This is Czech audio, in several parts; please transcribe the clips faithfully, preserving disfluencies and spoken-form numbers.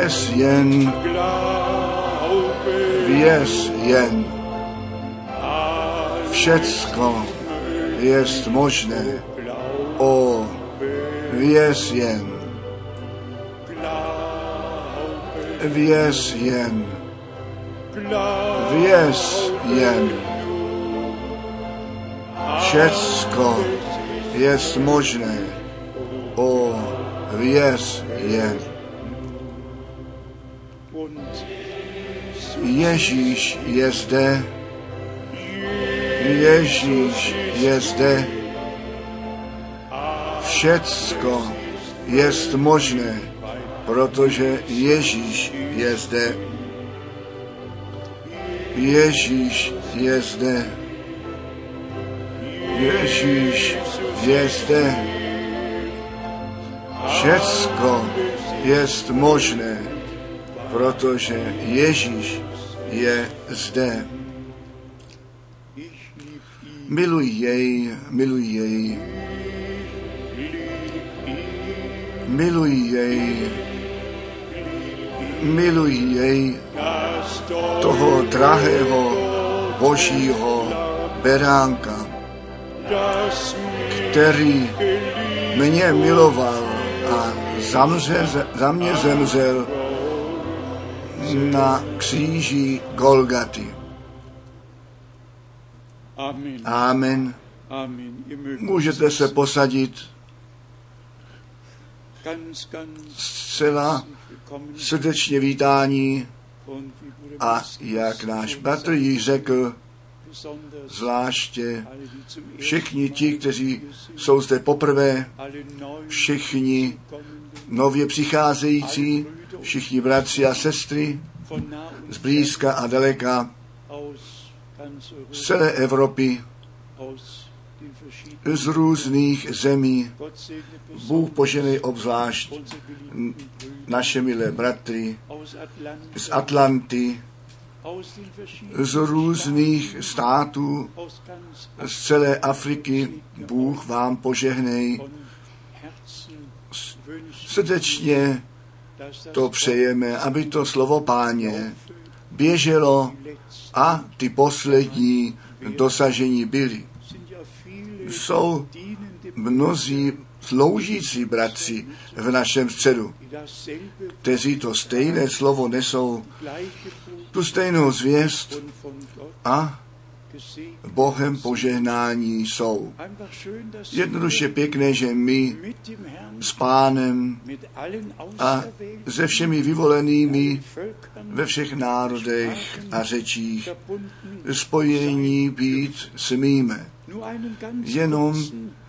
Věz jen, věz jen, všecko jest možné, o, věz jen, věz jen, věz jen, všecko jest možné, o, věz jen. Ježíš je zde, Ježíš je zde, všecko jest možné, protože Ježíš je zde. Ježíš je zde, Ježíš je zde, všecko jest možné, protože Ježíš je zde. Miluj jej, miluj jej, miluj jej, miluj jej, toho drahého božího beránka, který mě miloval a zamře, za mě zemřel na kříži Golgaty. Amen. Můžete se posadit. Zcela srdečně vítání a jak náš bratr jí řekl, zvláště všichni ti, kteří jsou zde poprvé, všichni nově přicházející, všichni bratři a sestry, z blízka a daleka, z celé Evropy, z různých zemí. Bůh poženej obzvlášť naše milé bratry z Atlanty, z různých států, z celé Afriky. Bůh vám požehnej. Srdečně to přejeme, aby to slovo Páně běželo a ty poslední dosažení byly. Jsou mnozí sloužící bratři v našem středu, kteří to stejné slovo nesou, tu stejnou zvěst a Bohem požehnání jsou. Jednoduše pěkné, že my s Pánem a se všemi vyvolenými ve všech národech a řečích spojení být smíme. Jenom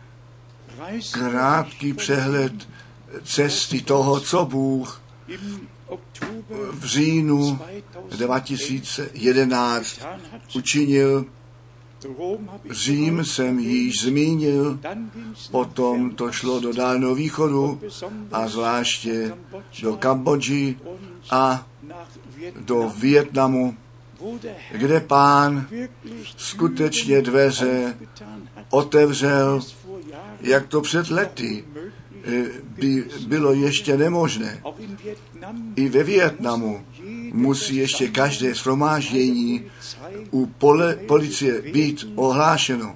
krátký přehled cesty toho, co Bůh v říjnu dva tisíce jedenáct učinil. Řím jsem již zmínil, potom to šlo do Dálného východu a zvláště do Kambodži a do Vietnamu, kde Pán skutečně dveře otevřel, jak to před lety by bylo ještě nemožné. I ve Vietnamu musí ještě každé shromáždění u pole, policie být ohlášeno.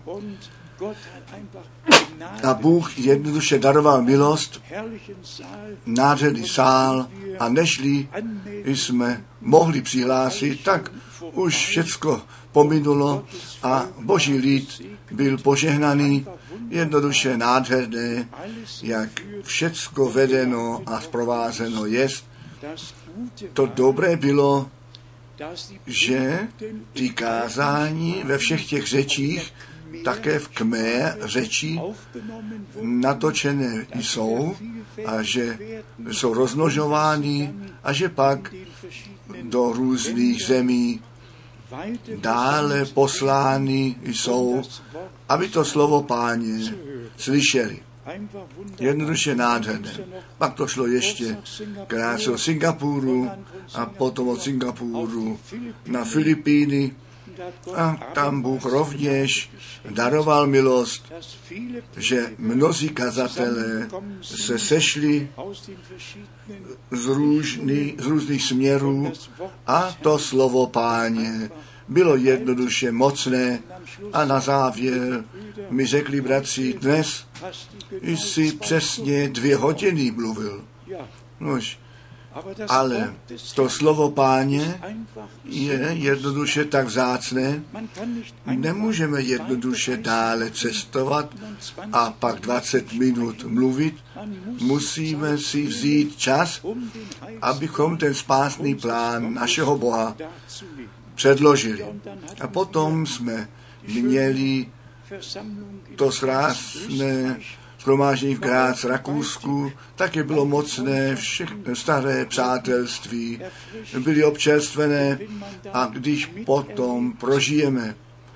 A Bůh jednoduše daroval milost, nádherný sál, a nežli jsme mohli přihlásit, tak už všecko pominulo a Boží lid byl požehnaný, jednoduše nádherné, jak všecko vedeno a zprovázeno jest. To dobré bylo, že ty kázání ve všech těch řečích, také v Khmer řeči, natočené jsou a že jsou rozmnožovány a že pak do různých zemí dále poslány jsou, aby to slovo Páně slyšeli. Jednoduše nádherné. Pak to šlo ještě krátce od Singapuru a potom od Singapuru na Filipíny A tam Bůh rovněž daroval milost, že mnozí kazatelé se sešli z, různý, z různých směrů a to slovo Páně bylo jednoduše mocné a na závěr mi řekli bratři, dnes jsi přesně dvě hodiny mluvil. Nož, ale to slovo Páně je jednoduše tak vzácné, nemůžeme jednoduše dále cestovat a pak dvacet minut mluvit, musíme si vzít čas, abychom ten spásný plán našeho Boha předložili. A potom jsme měli to krásné shromáždění v Grác, Rakousku, také bylo mocné, všechno staré přátelství byly občerstvené a když potom prožijeme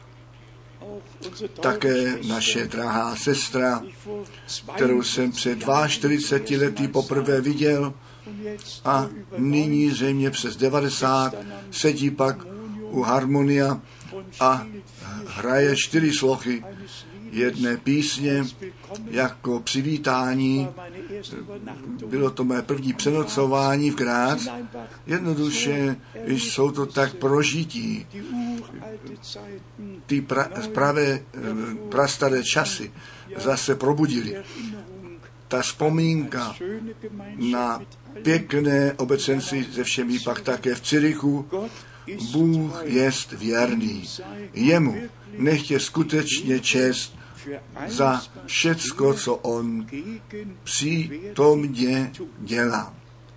také naše drahá sestra, kterou jsem před čtyřiceti dvěma lety poprvé viděl a nyní zřejmě přes devadesát sedí pak u harmonia a hraje čtyři slochy jedné písně jako přivítání. Bylo to mé první přenocování v Grác. Jednoduše jsou to tak prožití. Ty pra, pravé, prastaré časy zase probudili. Ta vzpomínka na pěkné obecenství se všemi pak také v Cirichu. Bůh jest věrný. Jemu nechtě skutečně čest za všecko, co on přítomně dělá.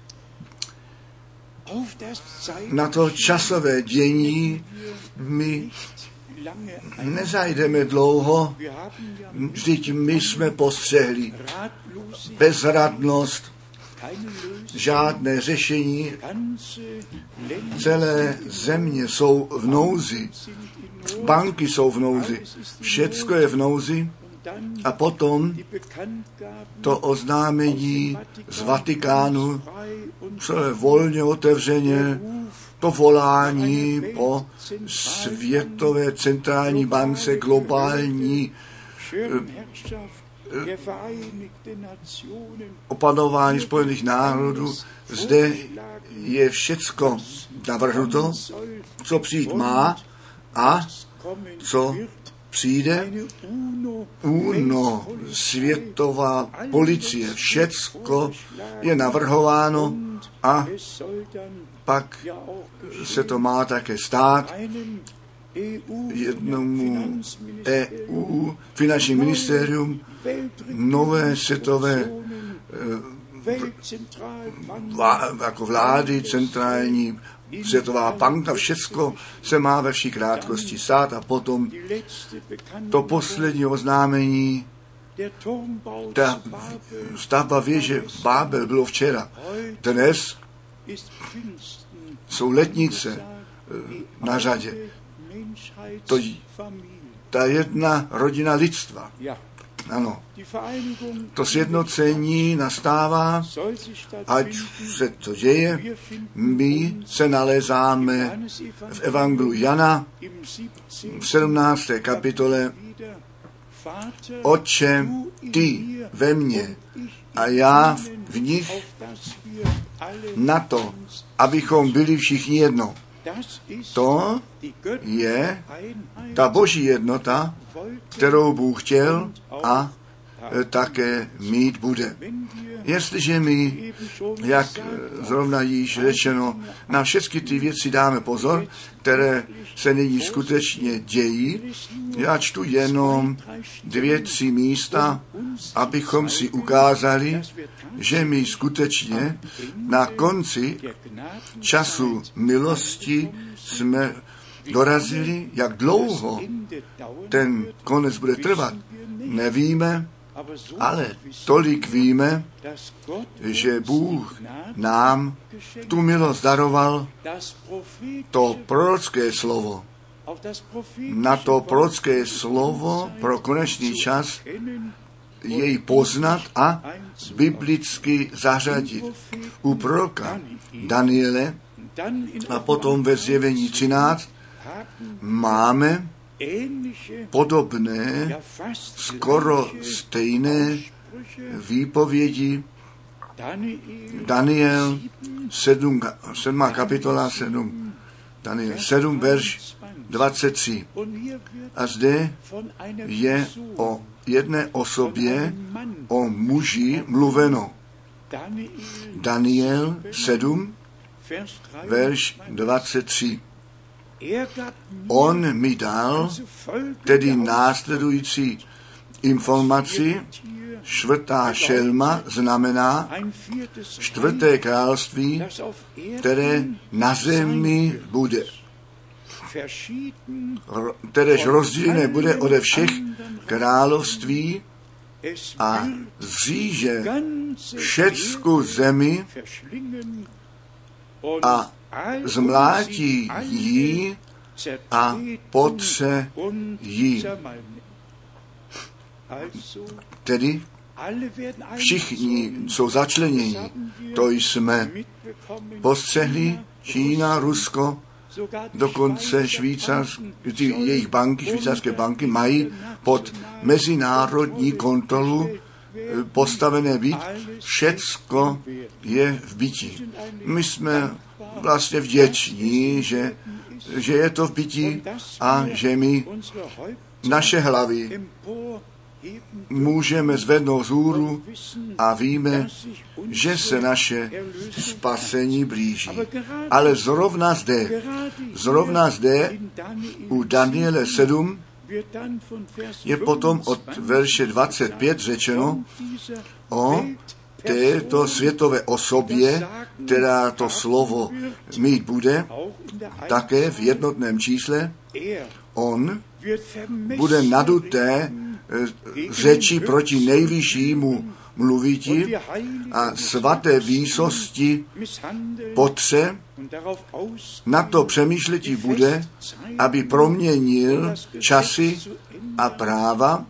Na to časové dění my nezajdeme dlouho, vždyť my jsme postřehli bezradnost, žádné řešení, celé země jsou v nouzi, banky jsou v nouzi, všecko je v nouzi a potom to oznámení z Vatikánu, co je volně otevřeně, to volání po světové centrální bance, globální opanování Spojených národů. Zde je všecko navrhnuto, co přijít má a co přijde. UNO, světová policie, všecko je navrhováno a pak se to má také stát jednomu E U, finanční ministerium, nové světové vlá, jako vlády, centrální světová banka, všecko se má ve vší krátkosti stát a potom to poslední oznámení, ta stavba věže Bábel bylo včera. Dnes jsou letnice na řadě. To, ta jedna rodina lidstva. Ano, to sjednocení nastává, ať se to děje. My se nalézáme v Evangeliu Jana v sedmnácté kapitole. Otče, ty ve mně a já v nich, na to, abychom byli všichni jedno. To je ta boží jednota, kterou Bůh chtěl a také mít bude. Jestliže my, jak zrovna již řečeno, na všechny ty věci dáme pozor, které se nyní skutečně dějí, já čtu jenom dvě, tři místa, abychom si ukázali, že my skutečně na konci času milosti jsme dorazili. Jak dlouho ten konec bude trvat, nevíme, ale tolik víme, že Bůh nám tu milost daroval, to prorocké slovo. Na to prorocké slovo pro konečný čas jej poznat a biblicky zařadit. U proroka Daniele a potom ve Zjevení třináct máme podobné, skoro stejné výpovědi. Daniel sedm, sedmá kapitola sedm, Daniel sedm, verš dvacet tři. A zde je o jedné osobě, o muži mluveno. Daniel sedm, verš dvacet tři. On mi dal tedy následující informaci. Čtvrtá šelma znamená čtvrté království, které na zemi bude. Kteréž rozdílné bude ode všech království a zříže všecku zemi a zmlátí jí a potře jí. Tedy všichni jsou začleněni. To jsme postřehli, Čína, Rusko, dokonce švýcarské, jejich banky, švýcarské banky mají pod mezinárodní kontrolu postavené být. Všecko je v bytí. My jsme vlastně vděční, že, že je to v bytí a že my naše hlavy můžeme zvednout vzhůru a víme, že se naše spasení blíží. Ale zrovna zde, zrovna zde u Daniele sedm je potom od verše dvacet pět řečeno o této světové osobě, která to slovo mít bude, také v jednotném čísle. On bude naduté řeči proti nejvyššímu mluviti a svaté výsosti potře, na to přemýšletí bude, aby proměnil časy a práva,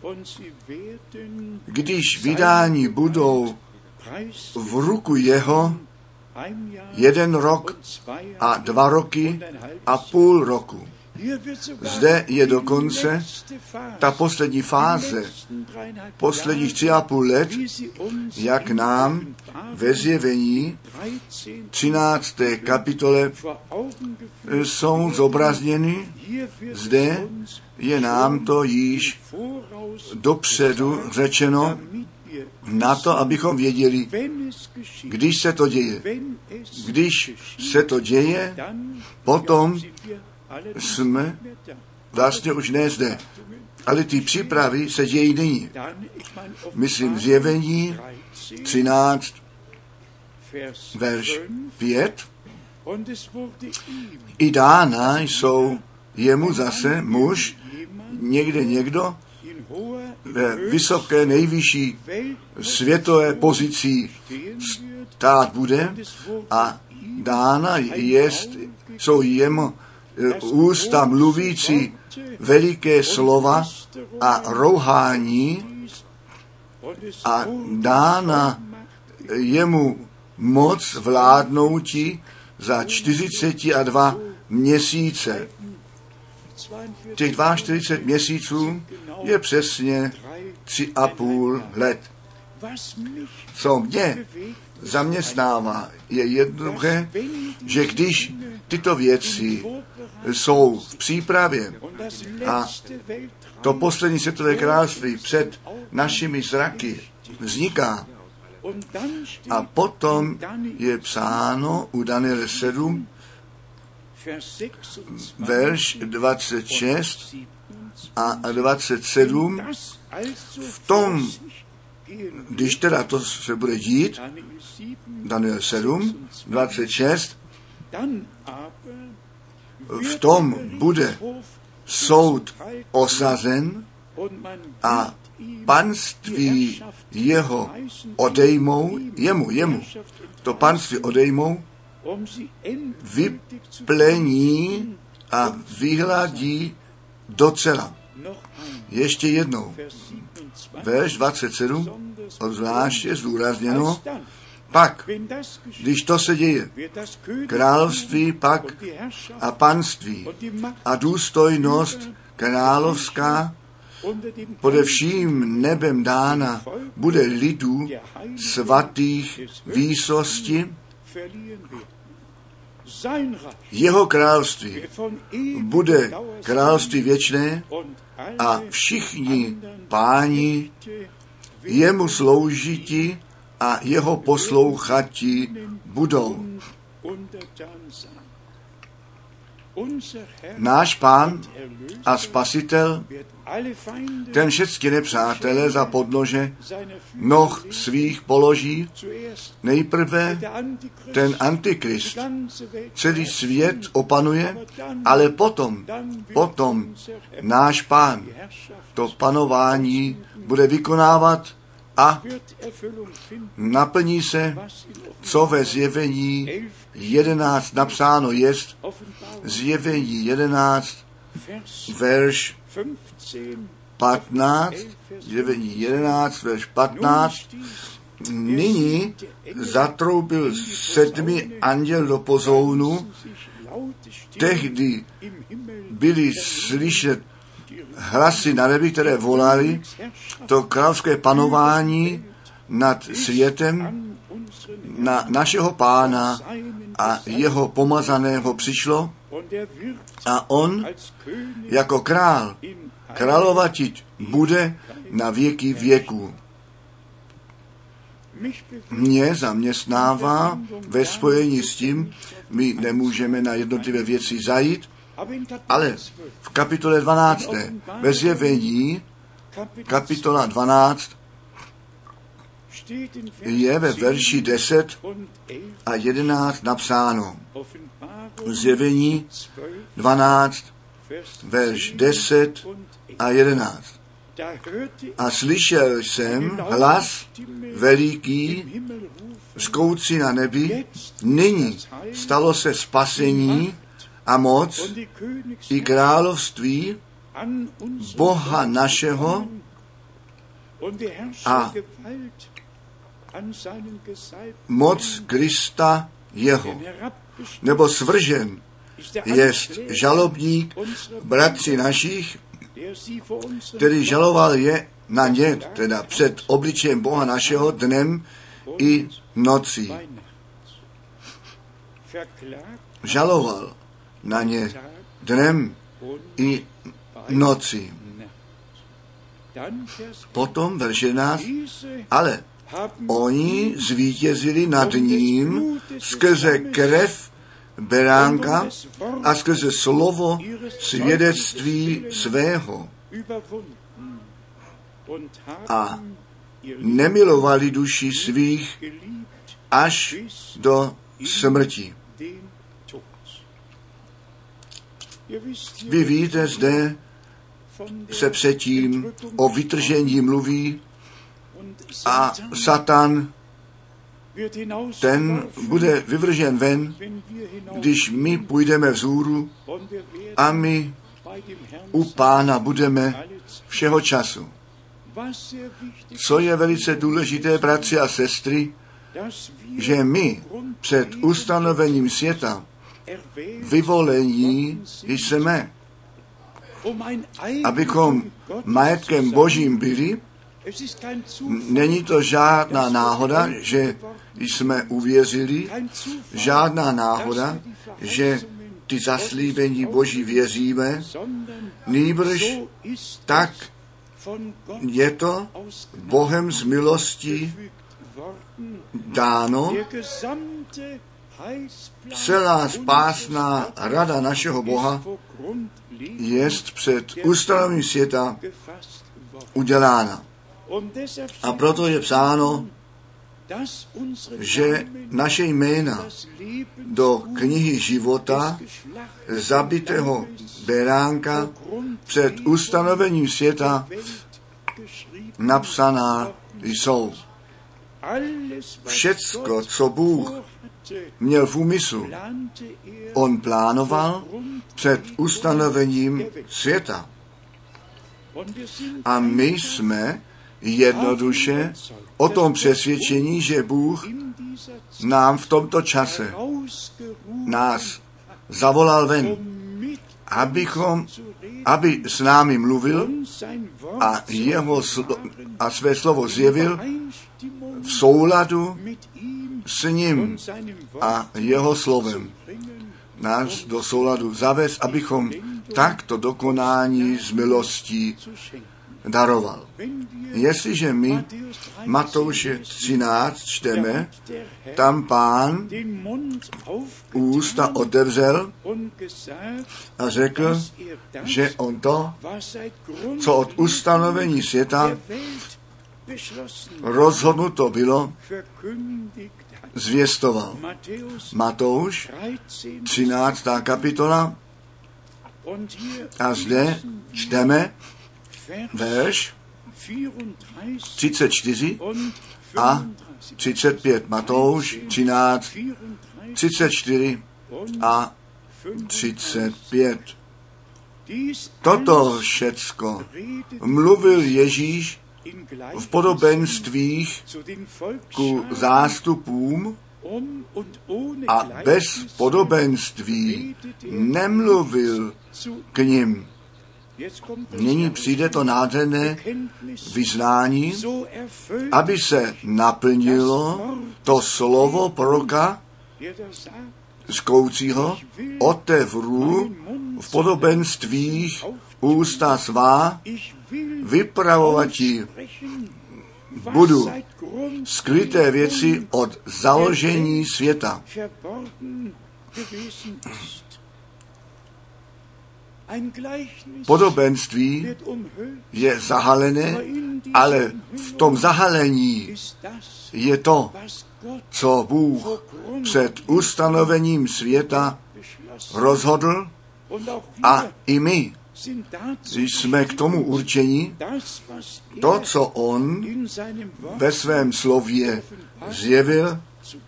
když vydání budou v ruku jeho jeden rok a dva roky a půl roku. Zde je dokonce ta poslední fáze, posledních tři a půl let, jak nám ve Zjevení třinácté kapitole jsou zobrazněny. Zde je nám to již dopředu řečeno na to, abychom věděli, když se to děje. Když se to děje, potom jsme vlastně už ne zde. Ale ty přípravy se dějí nyní. Myslím Zjevení třináct, verš pět. I dána jsou jemu zase muž, někde někdo, ve vysoké nejvyšší světové pozici stát bude a dána jest, jsou jemu ústa mluvící veliké slova a rouhání a dána jemu moc vládnouti za čtyřicet a dva měsíce. Těch čtyřicet dva měsíců je přesně tři a půl let. Co mě zaměstnává, je jednoduché, že když tyto věci jsou v přípravě a to poslední světové království před našimi zraky vzniká a potom je psáno u Daniele sedm, verš dvacet šest a dvacet sedm, v tom, když teda to se bude dít, Daniel sedm, dvacet šest, v tom bude soud osazen a panství jeho odejmou, jemu, jemu, to panství odejmou, vyplení a vyhladí docela. Ještě jednou. Verš dvacet sedm, zvláště zdůrazněno, Pak, když to se děje, království pak a panství a důstojnost královská pode vším nebem dána bude lidu svatých výsosti. Jeho království bude království věčné a všichni páni jemu sloužiti a jeho poslouchati budou. Náš Pán a Spasitel, ten všechny nepřátelé za podnože noh svých položí, nejprve ten Antikrist. Celý svět opanuje, ale potom, potom náš Pán to panování bude vykonávat a naplní se, co ve Zjevení jedenáct napsáno jest. Zjevení jedenáct, verš patnáct, Zjevení jedenáct, verš patnáct. Nyní zatroubil sedmý anděl do pozounu, tehdy byly slyšet hlasy na nebi, které volali, to královské panování nad světem na našeho Pána a jeho pomazaného přišlo a on jako král královatit bude na věky věků. Mě zaměstnává ve spojení s tím, my nemůžeme na jednotlivé věci zajít, ale v kapitole dvanáct. ve Zjevení, kapitola dvanáct, je ve verši deset a jedenáct napsáno. Zjevení dvanáct, verš deset a jedenáct. A slyšel jsem hlas veliký zkoucí na nebi, nyní stalo se spasení a moc i království Boha našeho a moc Krista jeho. Nebo svržen jest žalobník bratři našich, který žaloval je na ně, teda před obličejem Boha našeho dnem i nocí. Žaloval na ně dnem i nocí. Potom verš jedenáct, ale oni zvítězili nad ním skrze krev beránka a skrze slovo svědectví svého a nemilovali duši svých až do smrti. Vy víte, zde se předtím o vytržení mluví a Satan, ten bude vyvržen ven, když my půjdeme vzhůru a my u Pána budeme všeho času. Co je velice důležité, bratři a sestry, že my před ustanovením světa vyvolení jsme, abychom majetkem Božím byli. Není to žádná náhoda, že jsme uvěřili, žádná náhoda, že ty zaslíbení Boží věříme, nýbrž tak je to Bohem z milosti dáno. Celá spásná rada našeho Boha jest před ustanovením světa udělána. A proto je psáno, že naše jména do knihy života zabitého beránka před ustanovením světa napsaná jsou. Všecko, co Bůh měl v úmyslu, on plánoval před ustanovením světa. A my jsme jednoduše o tom přesvědčení, že Bůh nám v tomto čase nás zavolal ven, abychom, aby s námi mluvil a, jeho slo, a své slovo zjevil v souladu s ním a jeho slovem. Nás do souladu zavést, abychom takto dokonání z milostí daroval. Jestliže my Matouše třináct čteme, tam Pán ústa otevřel a řekl, že on to, co od ustanovení světa rozhodnuto bylo, zvěstoval. Matouš, třináctá kapitola, a zde čteme verš třicet čtyři a třicet pět. Matouš třináct, třicet čtyři a třicet pět. Toto všecko mluvil Ježíš v podobenstvích ku zástupům a bez podobenství nemluvil k nim. Nyní přijde to nádherné vyznání, aby se naplnilo to slovo proroka zkoucího, otevřu v podobenstvích ústa svá, vypravovati budu skryté věci od založení světa. Podobenství je zahalené, ale v tom zahalení je to, co Bůh před ustanovením světa rozhodl, a i my jsme k tomu určeni, to, co on ve svém slově zjevil,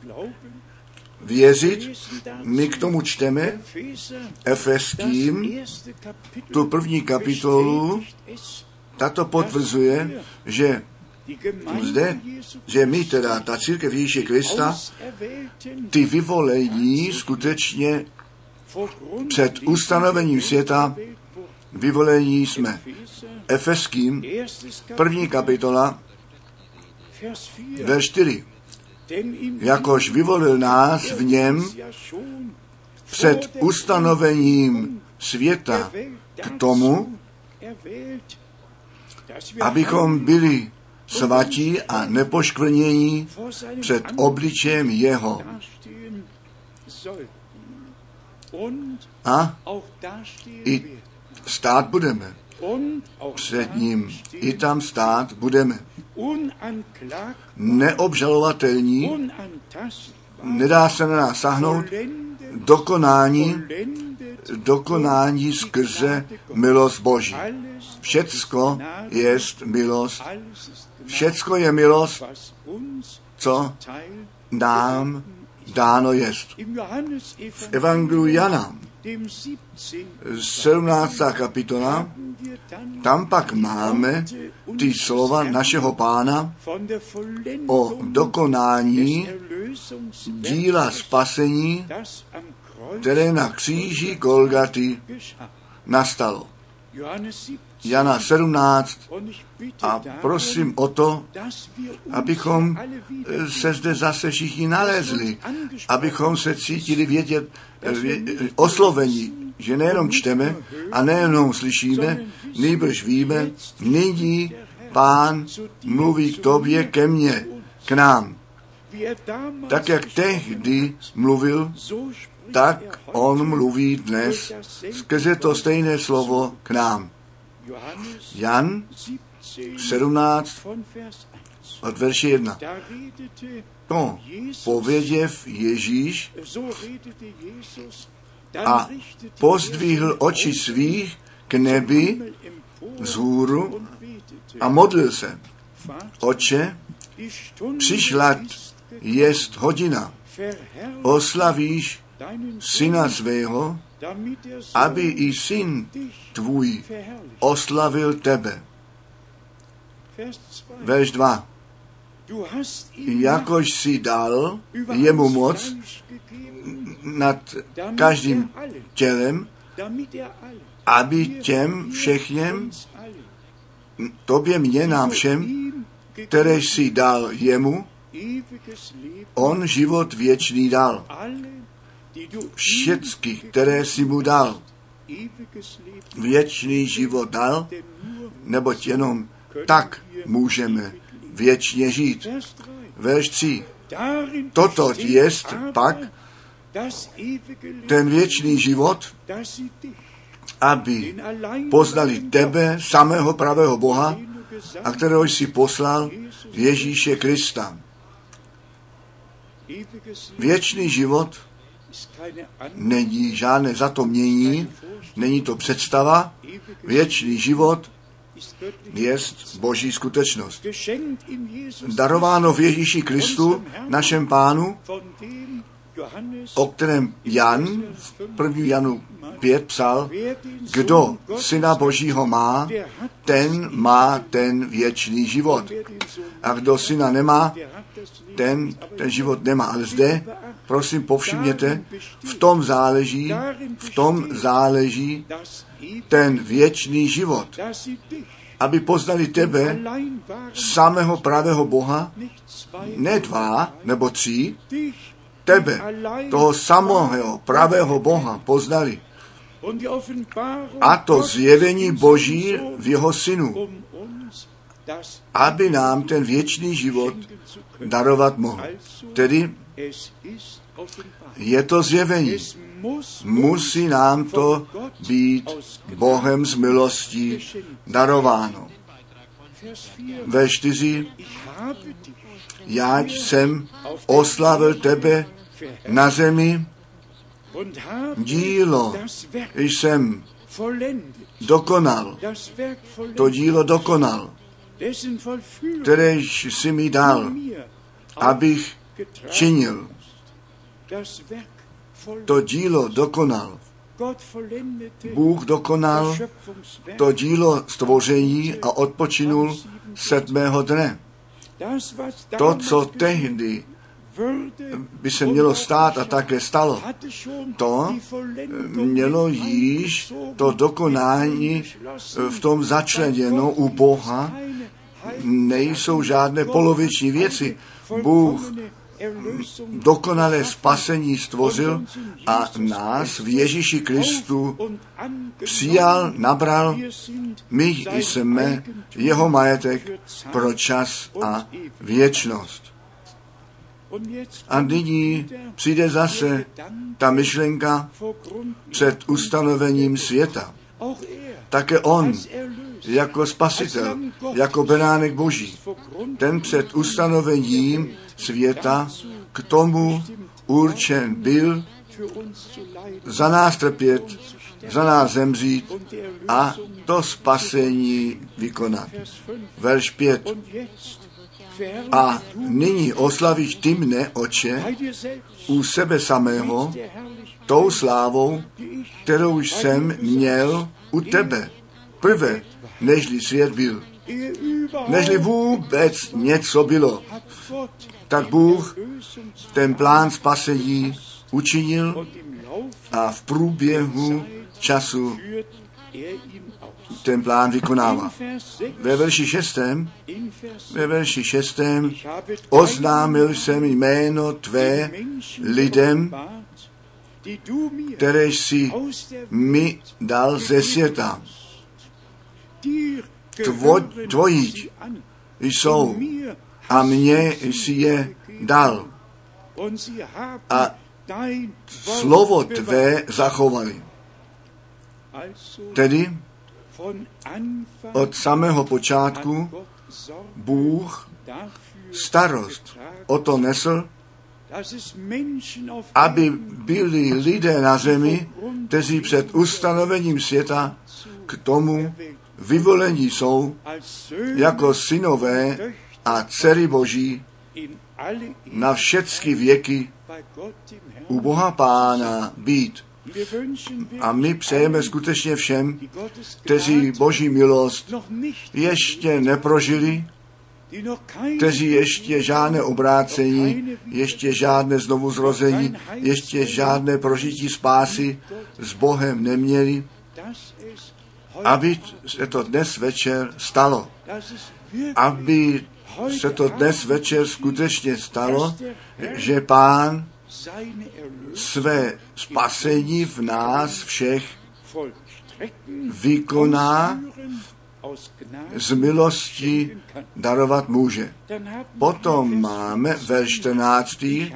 věřit. My k tomu čteme Efeským, tu první kapitolu, tato potvrzuje, že zde, že my teda, ta církev Ježíše Krista, ty vyvolení skutečně před ustanovením světa vyvolení jsme. Efeským, první kapitola, verš čtyři. Jakož vyvolil nás v něm před ustanovením světa k tomu, abychom byli svatí a nepoškvrnění před obličejem jeho. A i stát budeme. Před ním i tam stát budeme. Neobžalovatelní, nedá se na nás sáhnout, dokonání, dokonání skrze milost Boží. Všecko jest milost. Všecko je milost, co nám dáno jest. V Evangeliu Jana, sedmnáctá kapitola, tam pak máme ty slova našeho Pána o dokonání díla spasení, které na kříži Golgaty nastalo. Jana sedmnáct, a prosím o to, abychom se zde zase všichni nalezli, abychom se cítili vědět, vě, oslovení, že nejenom čteme a nejenom slyšíme, nýbrž víme, nyní Pán mluví k tobě, ke mně, k nám. Tak, jak tehdy mluvil, tak on mluví dnes skrze to stejné slovo k nám. Jan sedmnáct od verše jedna. To pověděv Ježíš a pozdvihl oči svých k nebi vzhůru a modlil se. Oče, přišla jest hodina, oslavíš syna svého, aby i syn tvůj oslavil tebe. Verš dva. Jakož si dal jemu moc nad každým tělem, aby těm všechněm, tobě, mně, nám všem, kteréž si dal jemu, on život věčný dal. Všecky, které si mu dal, věčný život dal, neboť jenom tak můžeme věčně žít. Verš tři. Toto jest pak ten věčný život, aby poznali tebe, samého pravého Boha, a kterého jsi poslal, Ježíše Krista. Věčný život není žádné zatomění, není to představa. Věčný život jest Boží skutečnost. Darováno v Ježíši Kristu, našem Pánu, o kterém Jan v prvním Janu pět psal, kdo Syna Božího má, ten má ten věčný život. A kdo Syna nemá, ten ten život nemá. Ale zde, prosím, povšimněte, v tom záleží, v tom záleží ten věčný život. Aby poznali tebe, samého pravého Boha, ne dva nebo tři, tebe, toho samého pravého Boha poznali. A to zjevení Boží v jeho Synu, aby nám ten věčný život darovat mohl. Tedy je to zjevení. Musí nám to být Bohem z milostí darováno. Ve čtyři. Jáť jsem oslavil tebe na zemi, dílo jsem dokonal, to dílo dokonal, kteréž jsi mi dal, abych činil. To dílo dokonal. Bůh dokonal to dílo stvoření a odpočinul sedmého dne. To, co tehdy by se mělo stát a také stalo, to mělo již to dokonání v tom začleněno u Boha. Nejsou žádné poloviční věci. Bůh dokonalé spasení stvořil a nás v Ježíši Kristu přijal, nabral, my jsme jeho majetek pro čas a věčnost. A nyní přijde zase ta myšlenka před ustanovením světa. Také on, jako spasitel, jako beránek Boží, ten před ustanovením světa k tomu určen byl za nás trpět, za nás zemřít a to spasení vykonat. Verš pět. A nyní oslavíš ty mne, Otče, u sebe samého, tou slávou, kterou jsem měl u tebe, prve, nežli svět byl. Nežli vůbec něco bylo, tak Bůh ten plán spasení učinil a v průběhu času ten plán vykonává. Ve verši šestém, ve verši šestém oznámil jsem jméno tvé lidem, kteréž si mi dal ze světa. Tvo, tvojí jsou a mně jsi je dal. A slovo tvé zachovali. Tedy od samého počátku Bůh starost o to nesl, aby byli lidé na zemi, kteří před ustanovením světa k tomu vyvolení jsou jako synové a dcery Boží na všechny věky u Boha Pána být. A my přejeme skutečně všem, kteří Boží milost ještě neprožili, kteří ještě žádné obrácení, ještě žádné znovuzrození, ještě žádné prožití spásy s Bohem neměli, aby se to dnes večer stalo. Aby se to dnes večer skutečně stalo, že Pán své spasení v nás všech vykoná, z milosti darovat může. Potom máme verš čtrnáctý.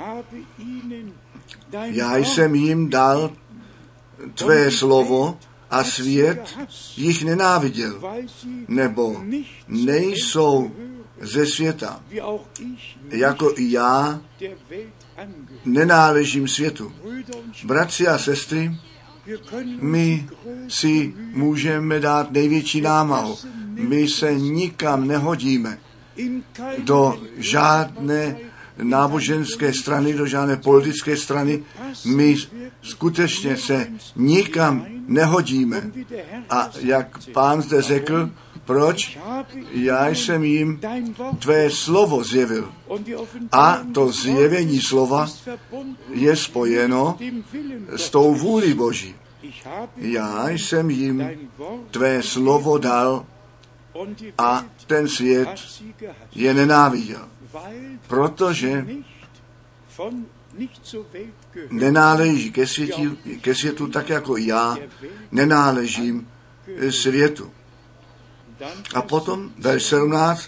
Já jsem jim dal tvé slovo a svět jich nenáviděl, nebo nejsou ze světa, jako i já nenáležím světu. Bratři a sestry, my si můžeme dát největší námahu. My se nikam nehodíme do žádné náboženské strany, do žádné politické strany. My skutečně se nikam nehodíme. A jak Pán zde řekl, proč? Já jsem jim tvé slovo zjevil. A to zjevení slova je spojeno s tou vůlí Boží. Já jsem jim tvé slovo dal a ten svět je nenáviděl, protože nenáleží ke světu, ke světu tak jako já nenáležím světu. A potom verš sedmnáct.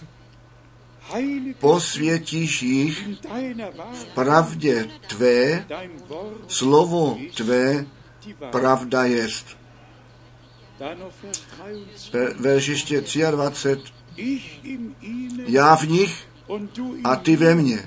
Posvětíš jich v pravdě tvé, slovo tvé pravda jest. Verš ještě dvacet tři. Já v nich a ty ve mně,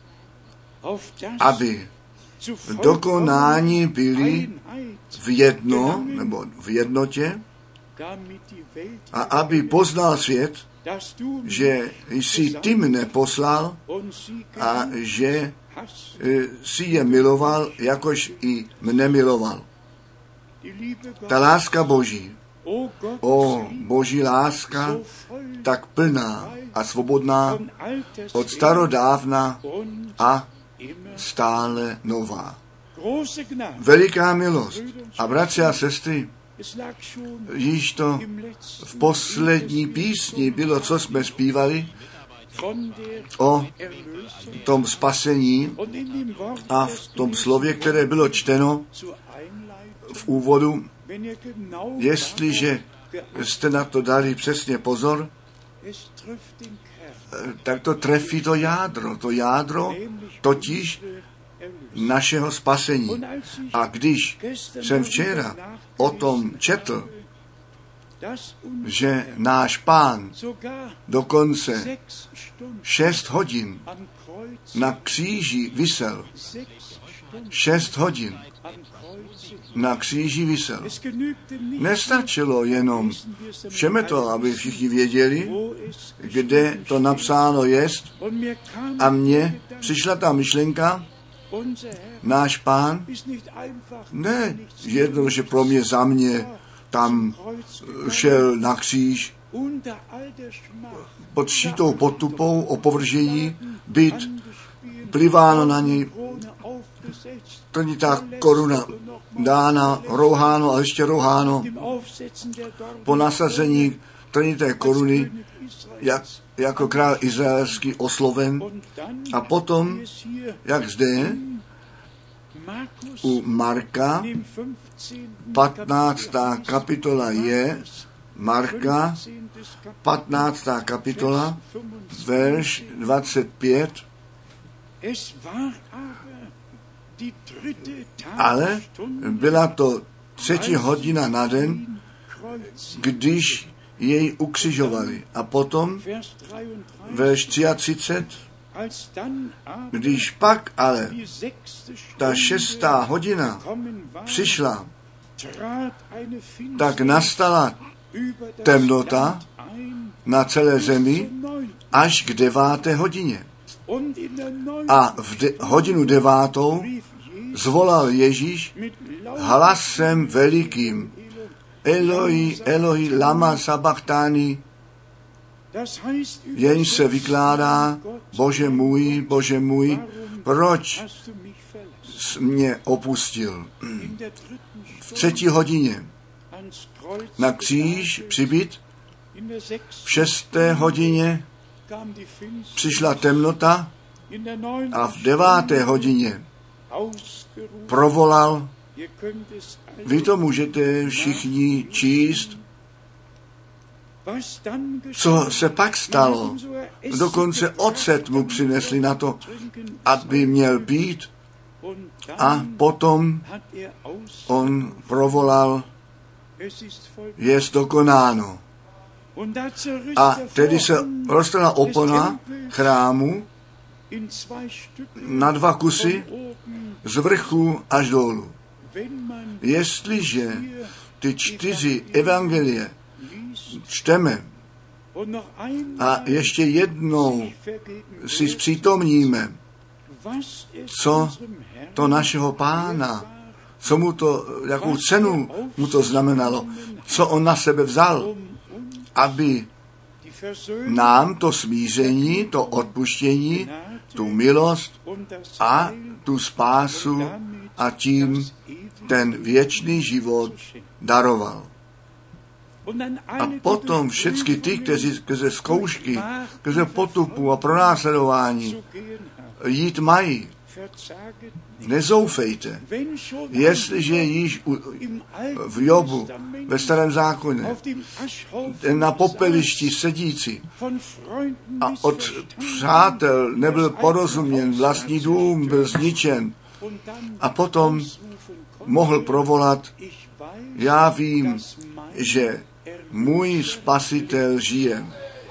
aby dokonání byli v jedno, nebo v jednotě, a aby poznal svět, že jsi ty mne poslal a že si je miloval, jakož i mne miloval. Ta láska Boží, o Boží láska, tak plná a svobodná od starodávna a stále nová. Veliká milost. A bratři a sestry, již to v poslední písni bylo, co jsme zpívali o tom spasení, a v tom slově, které bylo čteno v úvodu, jestliže jste na to dali přesně pozor, tak to trefí to jádro. To jádro totiž našeho spasení. A když jsem včera o tom četl, že náš Pán dokonce šest hodin na kříži visel, šest hodin na kříži visel. Nestačilo jenom všeme to, aby všichni věděli, kde to napsáno jest, a mně přišla ta myšlenka, náš Pán, ne jednoduše pro mě, za mě, tam šel na kříž pod šitou potupou opovržení, být pliváno na něj, to není ta koruna dána, rouháno a ještě rouháno, po nasazení trnité koruny, jak, jako král izraelský osloven. A potom, jak zde, u Marka, patnáctá kapitola je, Marka, patnáctá kapitola, verš dvacet pět. Ale byla to třetí hodina na den, když jej ukřižovali. A potom, verš třicet tři, když pak ale ta šestá hodina přišla, tak nastala temnota na celé zemi až k deváté hodině. A v de- hodinu devátou zvolal Ježíš hlasem velikým. Eloi, Eloi, lama sabachthani, jenž se vykládá, Bože můj, Bože můj, proč jsi mě opustil? V třetí hodině na kříž přibyt, v šesté hodině přišla temnota a v deváté hodině provolal. Vy to můžete všichni číst, co se pak stalo. Dokonce ocet mu přinesli na to, aby měl pít, a potom on provolal, je dokonáno. A tedy se roztrhla opona chrámu na dva kusy, z vrchu až dolů. Jestliže ty čtyři evangelie čteme a ještě jednou si zpřítomníme, co to našeho Pána, co mu to, jakou cenu mu to znamenalo, co on na sebe vzal, aby nám to smíření, to odpuštění, tu milost a tu spásu a tím ten věčný život daroval. A potom všechny ty, kteří skrze zkoušky, skrze potupu a pronásledování jít mají, nezoufejte. Jestliže již u, v Jobu, ve Starém zákoně, na popelišti sedící a od přátel nebyl porozuměn, vlastní dům byl zničen a potom mohl provolat, já vím, že můj spasitel žije.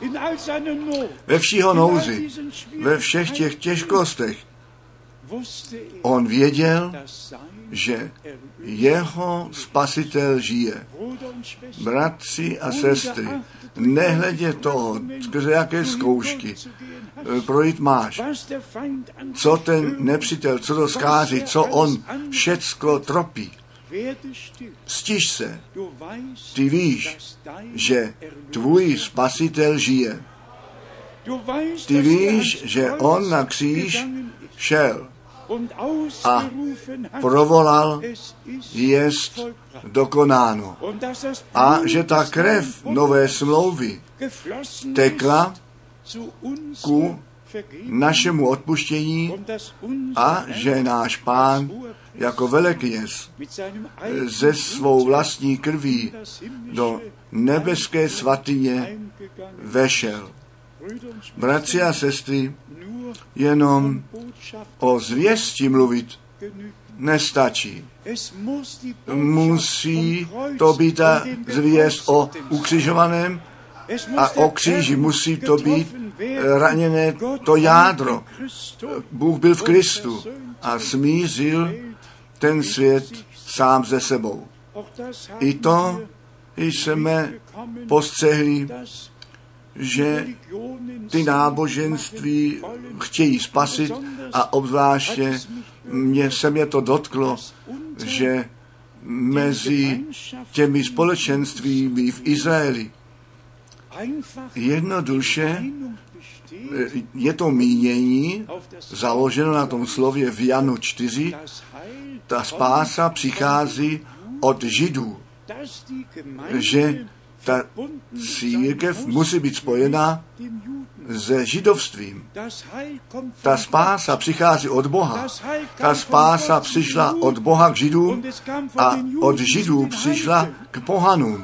Ve všího nouzi, ve všech těch těžkostech, on věděl, že jeho spasitel žije. Bratři a sestry, nehledě toho, skrze jaké zkoušky projít máš, co ten nepřítel, co to zkáří, co on všecko tropí. Stiž se, ty víš, že tvůj spasitel žije. Ty víš, že on na kříž šel a provolal, jest dokonáno. A že ta krev nové smlouvy tekla ku našemu odpuštění a že náš Pán jako velekněz ze svou vlastní krví do nebeské svatyně vešel. Bratři a sestry, jenom o zvěsti mluvit nestačí. Musí to být ta zvěst o ukřižovaném a o kříži musí to být raněné to jádro. Bůh byl v Kristu a smířil ten svět sám ze sebou. I to jsme postřehli, že ty náboženství chtějí spasit a obzvláště mě, se mě to dotklo, že mezi těmi společenstvími v Izraeli jednoduše je to mínění založeno na tom slově v Janu čtyři, ta spása přichází od Židů, že ta církev musí být spojená se židovstvím. Ta spása přichází od Boha. Ta spása přišla od Boha k Židům a od Židů přišla k pohanům.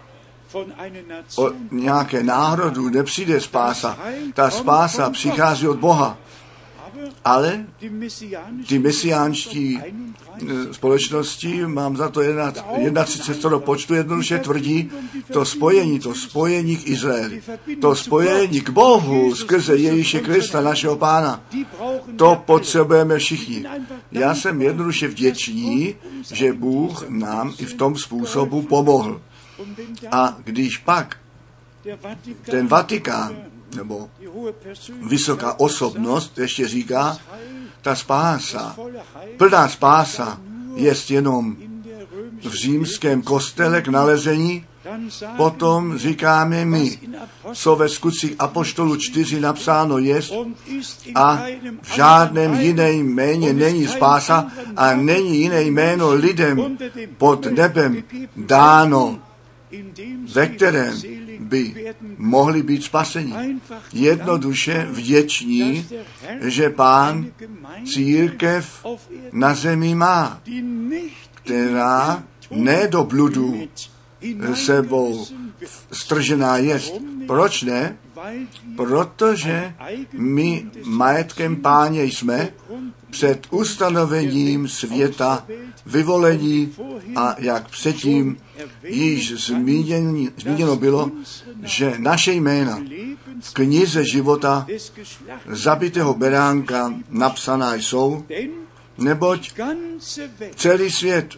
Od nějaké národu nepřijde spása. Ta spása přichází od Boha. Ale ty mesiánští společnosti, mám za to třicet jedna do počtu, jednoduše tvrdí, to spojení, to spojení k Izraeli, to spojení k Bohu skrze Ježíše Krista, našeho Pána, to potřebujeme všichni. Já jsem jednoduše vděčný, že Bůh nám i v tom způsobu pomohl. A když pak ten Vatikán, nebo vysoká osobnost ještě říká, ta spása, plná spása jest jenom v římském kostele k nalezení, potom říkáme my, co ve Skutcích apoštolů čtyři napsáno je, a v žádném jiném jméně není spása a není jiné jméno lidem pod nebem dáno, ve kterém by mohli být spaseni. Jednoduše vděční, že Pán církev na zemi má, která ne do bludu sebou stržená jest. Proč ne? Protože my majetkem Páně jsme před ustanovením světa vyvolení a jak předtím již zmíněno, zmíněno bylo, že naše jména v knize života zabitého beránka napsaná jsou, neboť celý svět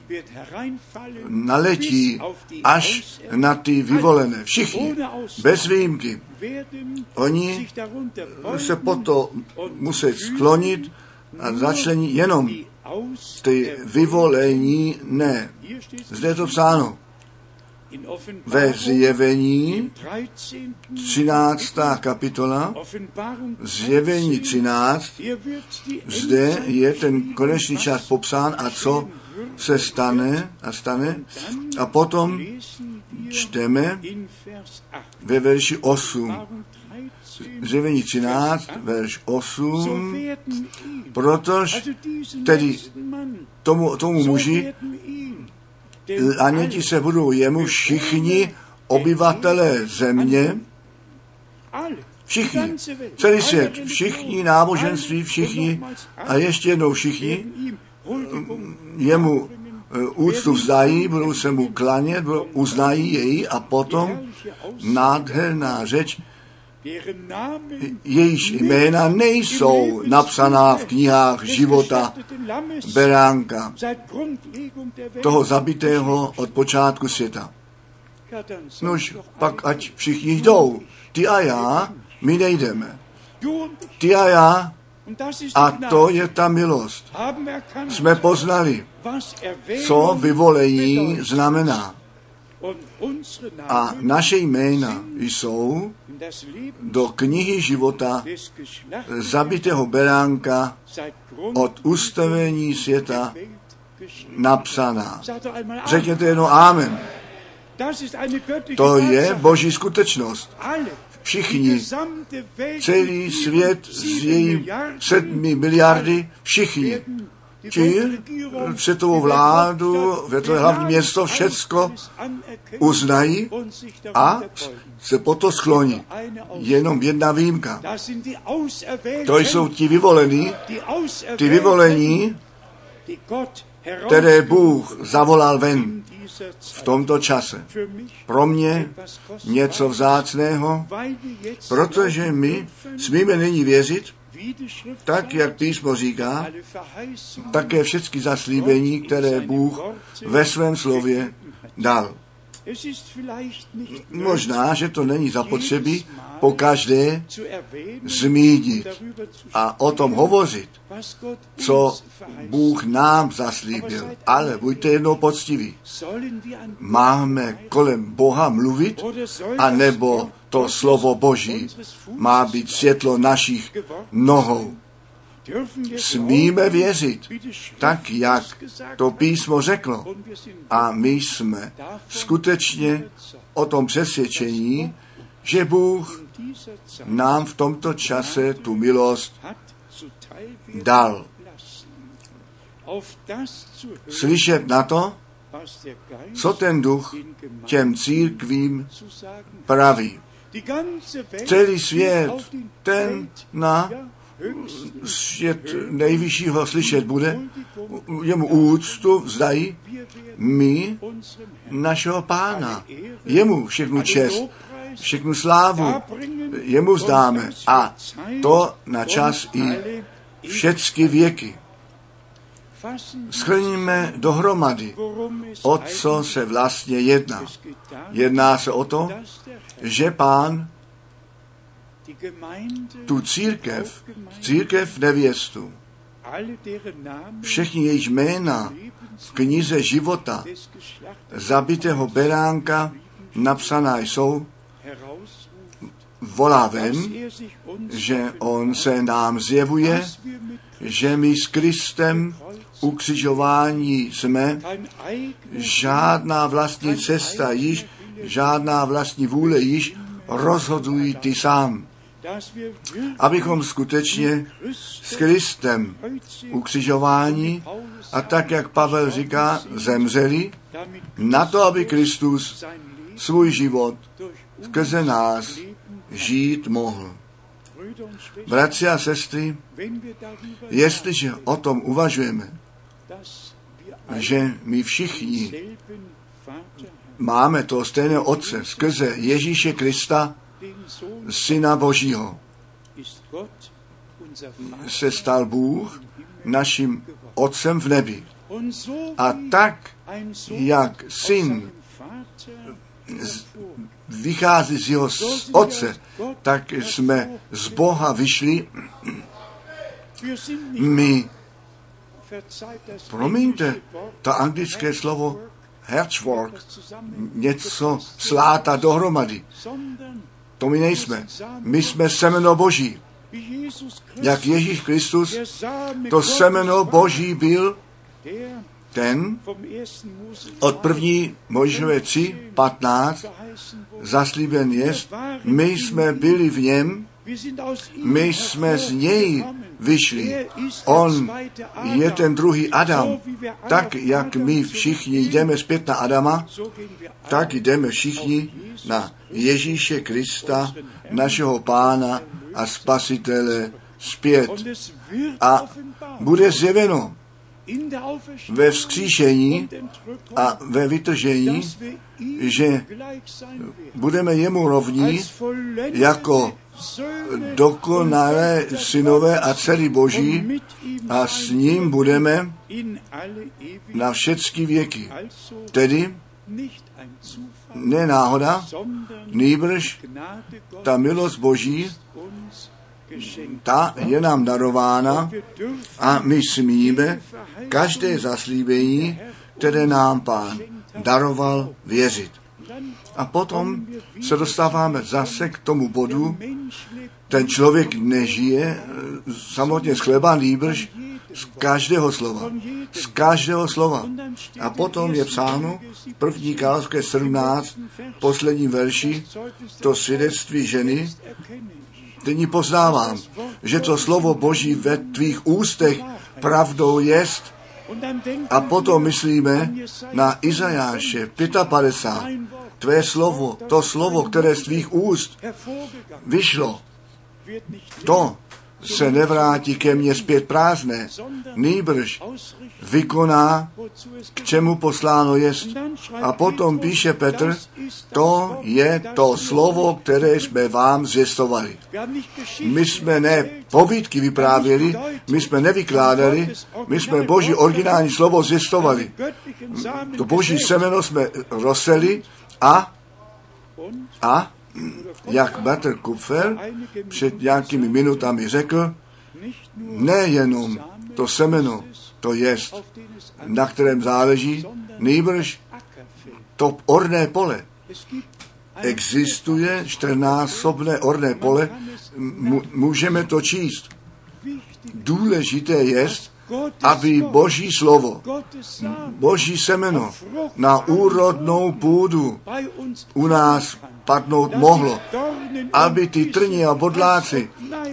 naletí až na ty vyvolené. Všichni, bez výjimky. Oni se potom musí sklonit a začlení jenom ty vyvolení ne. Zde je to psáno. Ve Zjevení třináctá kapitola, Zjevení třináct, zde je ten konečný čas popsán a co se stane a stane. A potom čteme ve verši osm. Zjevení třináct, verš osm, protože tedy tomu, tomu muži a děti se budou jemu všichni obyvatelé země, všichni, celý svět, všichni náboženství, všichni a ještě jednou všichni jemu úctu vzdají, budou se mu klanět, uznají jej a potom nádherná řeč, jejíž jména nejsou napsaná v knihách života beránka, toho zabitého od počátku světa. Nož, pak ať všichni jdou. Ty a já, my nejdeme. Ty a já, a to je ta milost. Jsme poznali, co vyvolení znamená. A naše jména jsou do knihy života zabitého beránka od ustavení světa napsaná. Řekněte jenom amen. To je boží skutečnost. Všichni, celý svět s jejím sedmi miliardy, všichni, ti světovou vládu, to hlavní město, všecko uznají a se potom skloní. Jenom jedna výjimka. To jsou ti vyvolení, ty vyvolení, které Bůh zavolal ven v tomto čase. Pro mě něco vzácného, protože my smíme nyní věřit, tak, jak písmo říká, také všechny zaslíbení, které Bůh ve svém slově dal. Možná, že to není zapotřebí pokaždé zmínit a o tom hovořit, co Bůh nám zaslíbil. Ale buďte jednou poctiví. Máme kolem Boha mluvit, anebo to slovo Boží má být světlo našich nohou. Smíme věřit, tak jak to písmo řeklo. A my jsme skutečně o tom přesvědčení, že Bůh nám v tomto čase tu milost dal. Slyšet na to, co ten duch těm církvím praví. Celý svět, ten na svět nejvyššího slyšet bude, jemu úctu vzdají, my našeho Pána. Jemu všechnu čest, všechnu slávu, jemu vzdáme. A to na čas i všechny věky. Shrníme dohromady, o co se vlastně jedná. Jedná se o to, že Pán tu církev, církev nevěstu, všechny jejich jména v knize života zabitého beránka napsaná jsou, volá ven, že on se nám zjevuje, že my s Kristem ukřižování jsme, žádná vlastní cesta již, žádná vlastní vůle již, rozhodují ty sám. Abychom skutečně s Kristem ukřižování a tak, jak Pavel říká, zemřeli, na to, aby Kristus svůj život skrze nás žít mohl. Bratři a sestry, jestliže o tom uvažujeme, že my všichni máme toho stejného Otce skrze Ježíše Krista, Syna Božího, se stal Bůh naším Otcem v nebi. A tak, jak Syn vychází z jeho Otce, tak jsme z Boha vyšli. My, promiňte, to anglické slovo Herchwork, něco sláta dohromady. To my nejsme. My jsme semeno Boží. Jak Ježíš Kristus, to semeno Boží byl ten od první Mojžíšové tři patnáct zaslíben jest, my jsme byli v něm, my jsme z něj vyšli. On je ten druhý Adam. Tak, jak my všichni jdeme zpět na Adama, tak jdeme všichni na Ježíše Krista, našeho Pána a Spasitele zpět. A bude zjeveno ve vzkříšení a ve vytržení, že budeme jemu rovní jako dokonalé synové a dcery Boží a s ním budeme na všechny věky. Tedy ne náhoda, nýbrž ta milost Boží, ta je nám darována a my smíme každé zaslíbení, které nám Pán daroval, věřit. A potom se dostáváme zase k tomu bodu, ten člověk nežije samotně z chleba, nýbrž z každého slova. Z každého slova. A potom je psáno první Královské sedmnáct, poslední verši, to svědectví ženy, nyní poznávám, že to slovo Boží ve tvých ústech pravdou jest. A potom myslíme na Izajáše padesát pět. Tvé slovo, to slovo, které z tvých úst vyšlo, to se nevrátí ke mně zpět prázdné, nýbrž vykoná, k čemu posláno jest. A potom píše Petr, to je to slovo, které jsme vám zvěstovali. My jsme ne povídky vyprávěli, my jsme nevykládali, my jsme Boží originální slovo zvěstovali. To Boží semeno jsme rozseli a, a jak bratr Kupfer před nějakými minutami řekl, nejenom to semeno, to jest, na kterém záleží, nýbrž to orné pole. Existuje čtrnásobné orné pole, můžeme to číst. Důležité jest, aby Boží slovo, Boží semeno na úrodnou půdu u nás padnout mohlo, aby ty trni a bodláci,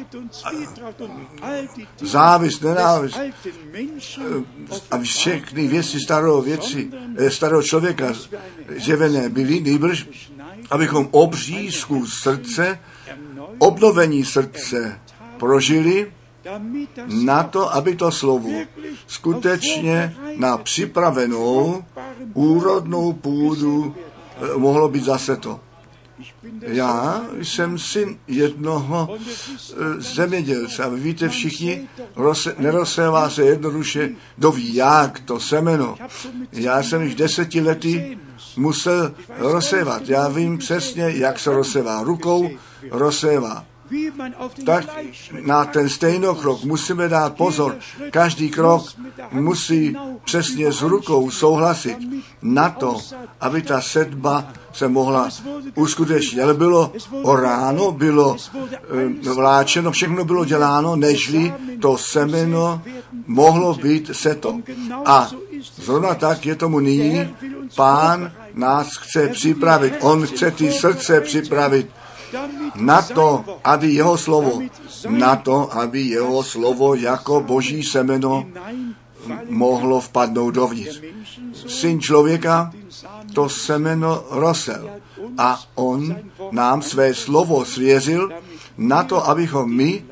závist, nenávist a všechny věci starého věci, starého člověka zjevené byly, nýbrž, abychom obřízku srdce, obnovení srdce prožili, na to, aby to slovo skutečně na připravenou úrodnou půdu mohlo být zase to. Já jsem syn jednoho zemědělce a vy víte všichni, nerozsévá se jednoduše doví jak to semeno. Já jsem již desetiletí musel rozsévat. Já vím přesně, jak se rozsévá rukou, rozsévá tak na ten stejnokrok musíme dát pozor. Každý krok musí přesně s rukou souhlasit na to, aby ta setba se mohla uskutečnit. Ale bylo o ráno, bylo e, vláčeno, všechno bylo děláno, nežli to semeno mohlo být seto. A zrovna tak je tomu nyní. Pán nás chce připravit. On chce ty srdce připravit na to, aby jeho slovo, na to, aby jeho slovo jako boží semeno mohlo vpadnout dovnitř. Syn člověka to semeno rosel a on nám své slovo svěřil na to, abychom my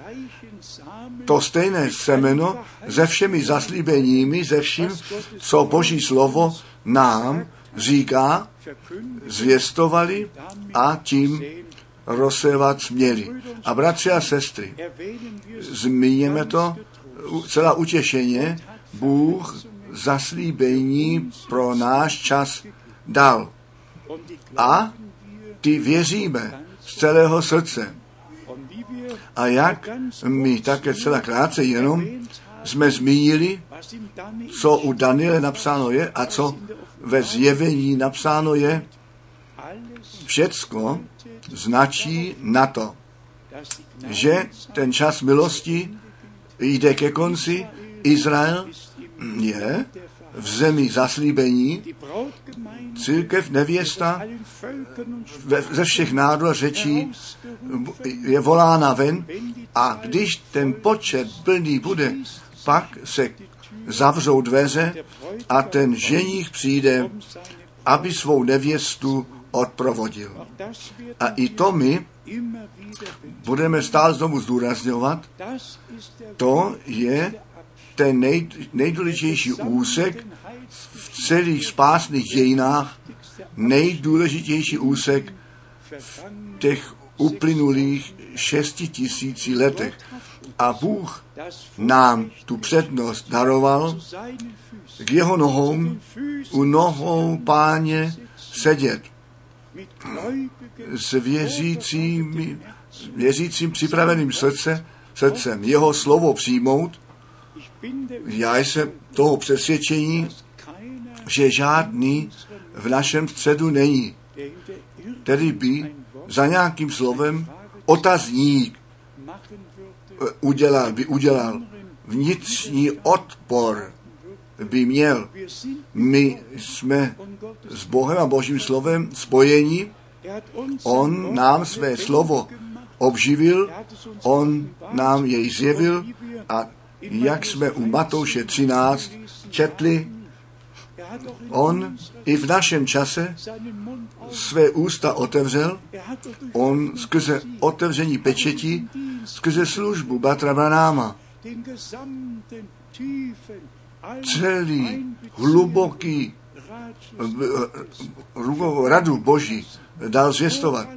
to stejné semeno se všemi zaslíbeními, se vším, co boží slovo nám říká, zvěstovali a tím rozsévat směli. A bratři a sestry, zmíněme to celá utěšeně, Bůh zaslíbení pro náš čas dal. A ty věříme z celého srdce. A jak my také celá krátce jenom jsme zmínili, co u Daniele napsáno je a co ve zjevení napsáno je, všecko značí na to, že ten čas milosti jde ke konci. Izrael je v zemi zaslíbení, církev nevěsta ze všech národů řečí je volána ven a když ten počet plný bude, pak se zavřou dveře a ten ženích přijde, aby svou nevěstu odprovodil. A i to my budeme stále znovu zdůrazňovat, to je ten nej, nejdůležitější úsek v celých spásných dějinách, nejdůležitější úsek v těch uplynulých šesti tisíci letech. A Bůh nám tu přednost daroval k jeho nohou, u nohou Páně sedět. S věřícím, věřícím připraveným srdce, srdcem jeho slovo přijmout. Já jsem toho přesvědčení, že žádný v našem středu není, který by za nějakým slovem otazník udělal, by udělal. Vnitřní odpor by měl. My jsme s Bohem a Božím slovem spojení. On nám své slovo obživil, on nám jej zjevil a jak jsme u Matouše třináct četli, on i v našem čase své ústa otevřel, on skrze otevření pečeti, skrze službu bratra Branáma, celý hluboký radu Boží dal zvěstovat.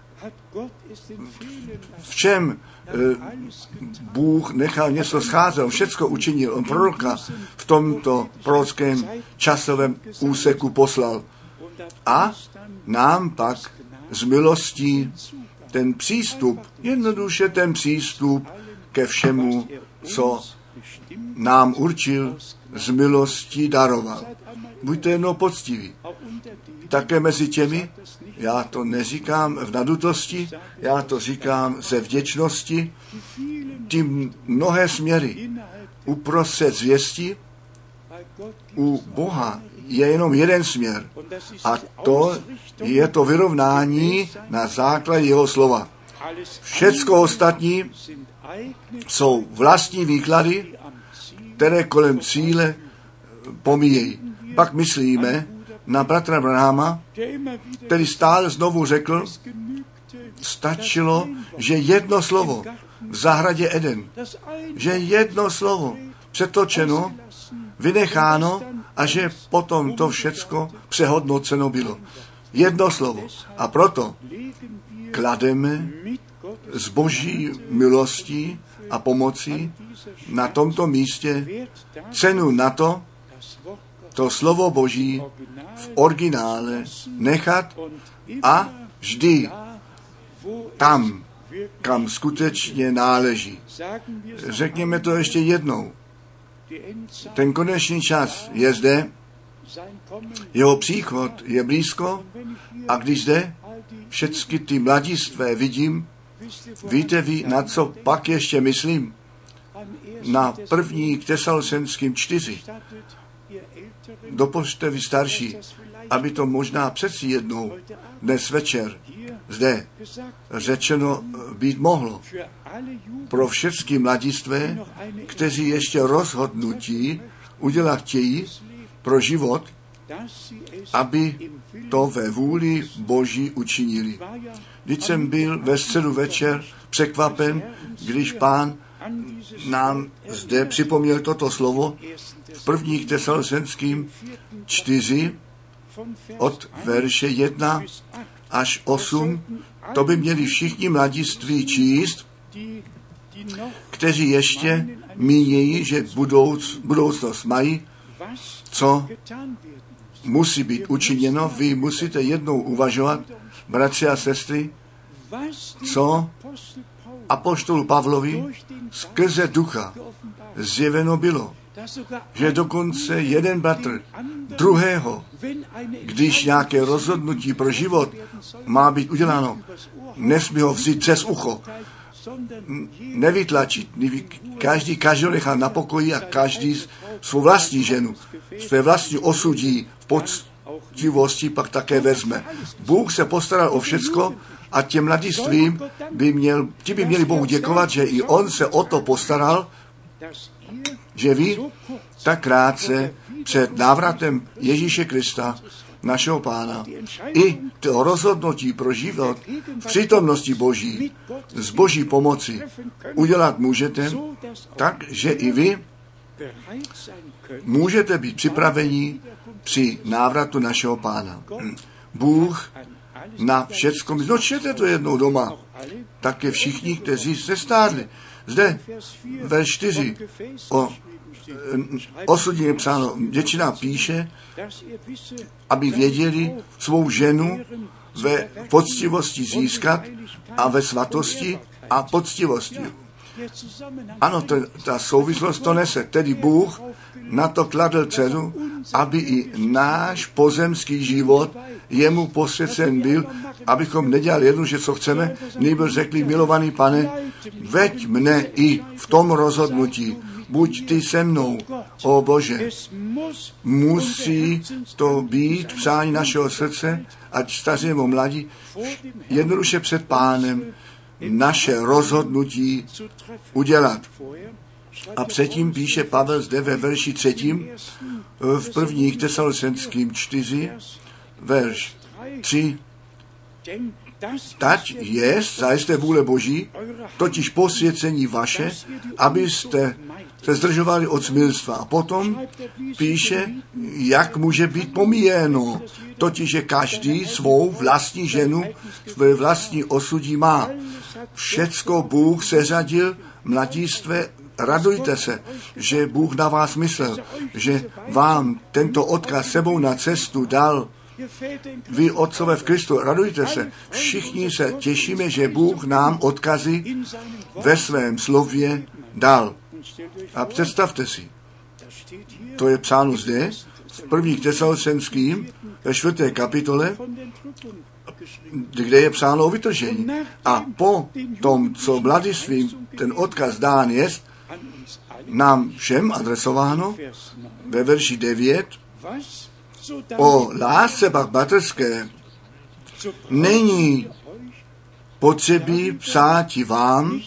V čem Bůh nechal něco scházet, on všecko učinil, on proroka v tomto prorockém časovém úseku poslal. A nám pak z milostí ten přístup, jednoduše ten přístup ke všemu, co nám určil, z milostí daroval. Buďte jednou poctiví. Také mezi těmi, já to neříkám v nadutosti, já to říkám ze vděčnosti, ty mnohé směry uprostřed zvěsti, u Boha je jenom jeden směr a to je to vyrovnání na základě jeho slova. Všecko ostatní jsou vlastní výklady, které kolem cíle pomíjejí. Pak myslíme na bratra Branáma, který stále znovu řekl, stačilo, že jedno slovo v zahradě Eden, že jedno slovo přetočeno, vynecháno a že potom to všecko přehodnoceno bylo. Jedno slovo. A proto klademe s Boží milostí a pomocí na tomto místě cenu na to, to slovo Boží v originále nechat a vždy tam, kam skutečně náleží. Řekněme to ještě jednou. Ten konečný čas je zde, jeho příchod je blízko a když zde všechny ty mladistvé vidím, víte vy, na co pak ještě myslím? Na první k Tesalonickým čtyři. Dopočte vy starší, aby to možná přeci jednou dnes večer zde řečeno být mohlo. Pro všechny mladistvé, kteří ještě rozhodnutí udělat chtějí pro život, aby to ve vůli Boží učinili. Když jsem byl ve středu večer překvapen, když Pán nám zde připomněl toto slovo v prvních Tesalonickým čtyři od verše jedna až osm, to by měli všichni mladiství číst, kteří ještě mínějí, že budouc, budoucnost mají, co musí být učiněno. Vy musíte jednou uvažovat, bratři a sestry, co apoštolu Pavlovi skrze ducha zjeveno bylo, že dokonce jeden bratr druhého, když nějaké rozhodnutí pro život má být uděláno, nesmí ho vzít přes ucho, nevytlačit. Každý každého nechá na pokoji a každý svou vlastní ženu, své vlastní osudí v poctivosti pak také vezme. Bůh se postaral o všecko a těm mladistvím by měl, ti by měli Bohu děkovat, že i on se o to postaral, že vy tak krátce před návratem Ježíše Krista, našeho Pána, i to rozhodnutí pro život v přítomnosti Boží, z Boží pomoci udělat můžete, tak, že i vy můžete být připraveni při návratu našeho Pána. Bůh na všecko, no čtěte to jednou doma, také všichni, kteří se stárli. Zde ve čtyři o osudí je psáno, děčina píše, aby věděli svou ženu ve poctivosti získat a ve svatosti a poctivosti. Ano, to, ta souvislost to nese. Tedy Bůh na to kladl dceru, aby i náš pozemský život jemu posvěcen byl, abychom nedělali jednu, že co chceme, nejbyl řekli, milovaný Pane, veď mne i v tom rozhodnutí, buď ty se mnou, o Bože. Musí to být přání našeho srdce, ať staří nebo mladí, jednoduše před Pánem naše rozhodnutí udělat. A předtím píše Pavel zde ve verši třetím v prvních Tesalonickým čtyři, verš tři. Tať je zajisté vůle Boží, totiž posvěcení vaše, abyste se zdržovali od smilstva. A potom píše, jak může být pomíjeno, totiž že každý svou vlastní ženu, své vlastní osudí má. Všecko Bůh seřadil, mladistvé, radujte se, že Bůh na vás myslel, že vám tento odkaz sebou na cestu dal. Vy, otcové v Kristu, radujte se. Všichni se těšíme, že Bůh nám odkazy ve svém slově dal. A představte si, to je psáno zde, v prvních Tesalonickým, ve čtvrté kapitole, kde je psáno o vytržení. A po tom, co mladistvím ten odkaz dán jest, nám všem adresováno ve verši devět, o lásce pak bratrské není potřebí psáti vám,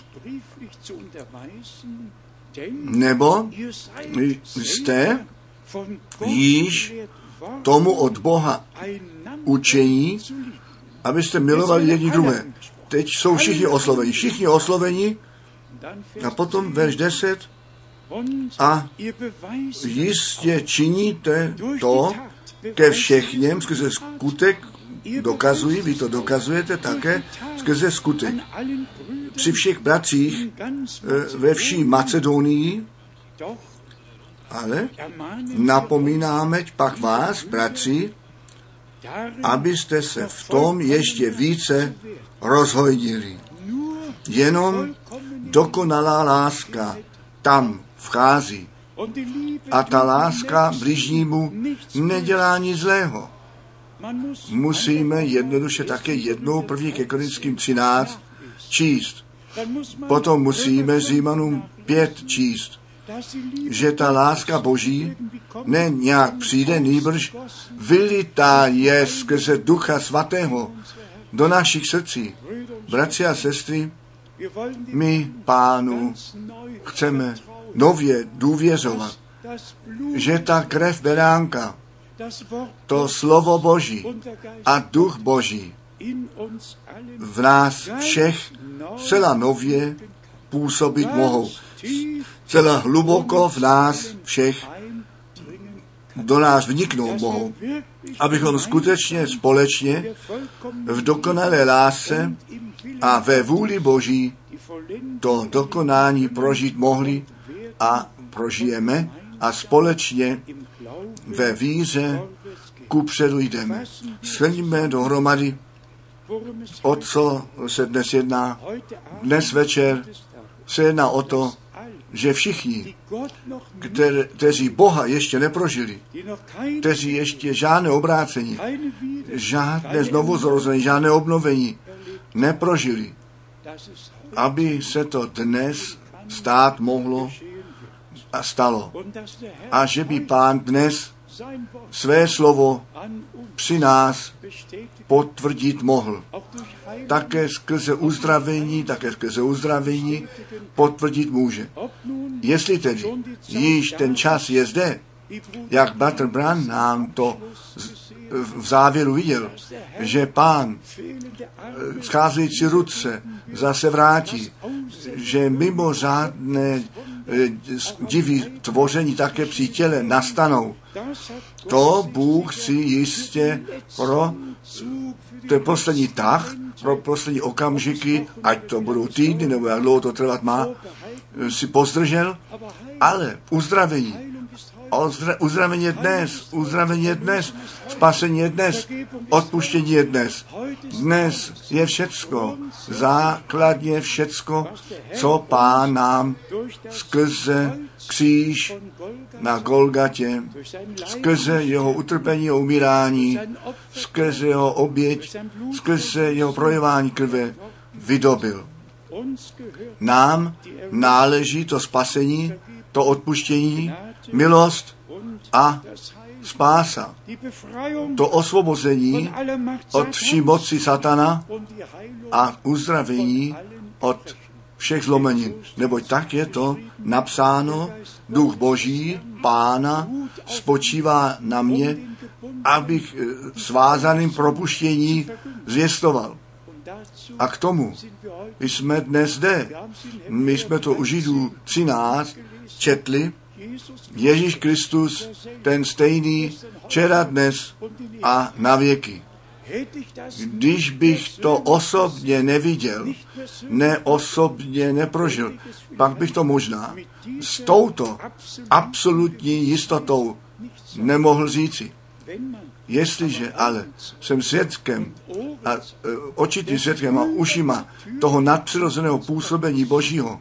nebo jste již tomu od Boha učení, abyste milovali jedni druhé. Teď jsou všichni osloveni. Všichni osloveni a potom verš deset a jistě činíte to ke všechněm skrze skutek dokazují, vy to dokazujete také skrze skutek. Při všech bratřích ve vší Macedonii, ale napomínáme pak vás, bratři, abyste se v tom ještě více rozhojnili. Jenom dokonalá láska tam vchází. A ta láska bližnímu nedělá nic zlého. Musíme jednoduše také jednou první ke Korinským třináct číst. Potom musíme Římanům pět číst, že ta láska Boží ne nějak přijde, nýbrž vylitá je skrze Ducha Svatého do našich srdcí. Bratři a sestry, my Pánu chceme nově důvěřovat, že ta krev beránka, to slovo Boží a duch Boží v nás všech zcela nově působit mohou. Zcela hluboko v nás všech do nás vniknout mohou, abychom skutečně společně v dokonalé lásce a ve vůli Boží to dokonání prožít mohli a prožijeme a společně ve víře kupředu jdeme. Shrníme dohromady, o co se dnes jedná. Dnes večer se jedná o to, že všichni, kter, kteří Boha ještě neprožili, kteří ještě žádné obrácení, žádné znovuzrození, žádné obnovení neprožili, aby se to dnes stát mohlo a stalo. A že by Pán dnes své slovo při nás potvrdit mohl. Také skrze uzdravení, také skrze uzdravení potvrdit může. Jestli tedy již ten čas je zde, jak Bratr Branham nám to v závěru viděl, že Pán scházející ruce zase vrátí, že mimořádné divy tvoření také při těle nastanou. To Bůh si jistě pro ten poslední tah, pro poslední okamžiky, ať to budou týdny, nebo jak dlouho to trvat má, si pozdržel, ale uzdravení, uzdravení je dnes, uzdravení je dnes, spasení je dnes, odpuštění je dnes. Dnes je všecko, základně všecko, co Pán nám skrze kříž na Golgatě, skrze jeho utrpení a umírání, skrze jeho oběť, skrze jeho projevání krve vydobil. Nám náleží to spasení, to odpuštění, milost a spása. To osvobození od vší moci satana a uzdravení od všech zlomenin. Neboť tak je to napsáno, duch Boží, Pána, spočívá na mě, abych svázaným propuštění zvěstoval. A k tomu jsme dnes zde. My jsme to u Židů třináct četli. Ježíš Kristus, ten stejný, včera, dnes a na věky. Když bych to osobně neviděl, ne osobně neprožil, pak bych to možná s touto absolutní jistotou nemohl říci. Jestliže ale jsem svědkem a očitým svědkem a ušima toho nadpřirozeného působení Božího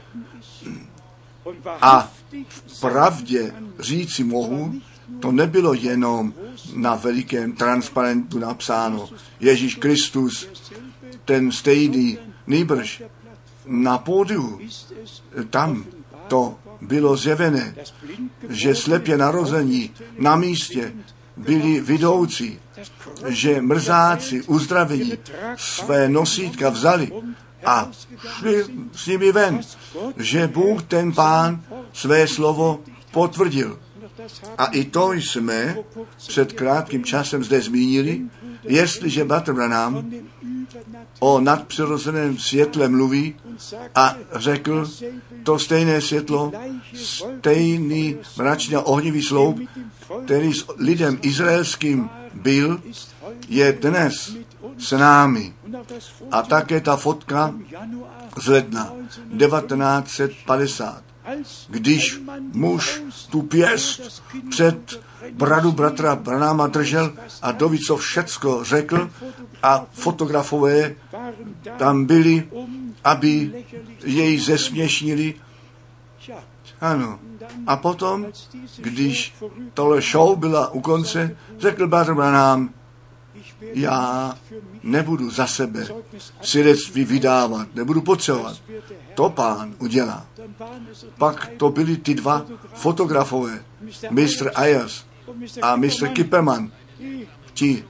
a v pravdě říci mohu, to nebylo jenom na velikém transparentu napsáno Ježíš Kristus, ten stejný, nýbrž na pódiu, tam to bylo zjevené, že slepě narození na místě byli vidoucí, že mrzáci uzdravení své nosítka vzali a šli s nimi ven, že Bůh ten Pán své slovo potvrdil. A i to jsme před krátkým časem zde zmínili, jestliže Bratr Branham o nadpřirozeném světle mluví a řekl, to stejné světlo, stejný mračný a ohnivý sloup, který s lidem izraelským byl, je dnes s námi. A také ta fotka z ledna devatenáct set padesát. Když muž tu pěst před bradu bratra Branhama držel a doví, co všecko řekl, a fotografové tam byli, aby jej zesměšnili. Ano. A potom, když tohle show byla u konce, řekl Brother Branham, já nebudu za sebe svědectví vydávat, nebudu potřebovat. To Pán udělá. Pak to byli ty dva fotografové, mistr Ayers a mistr Kipperman. Ti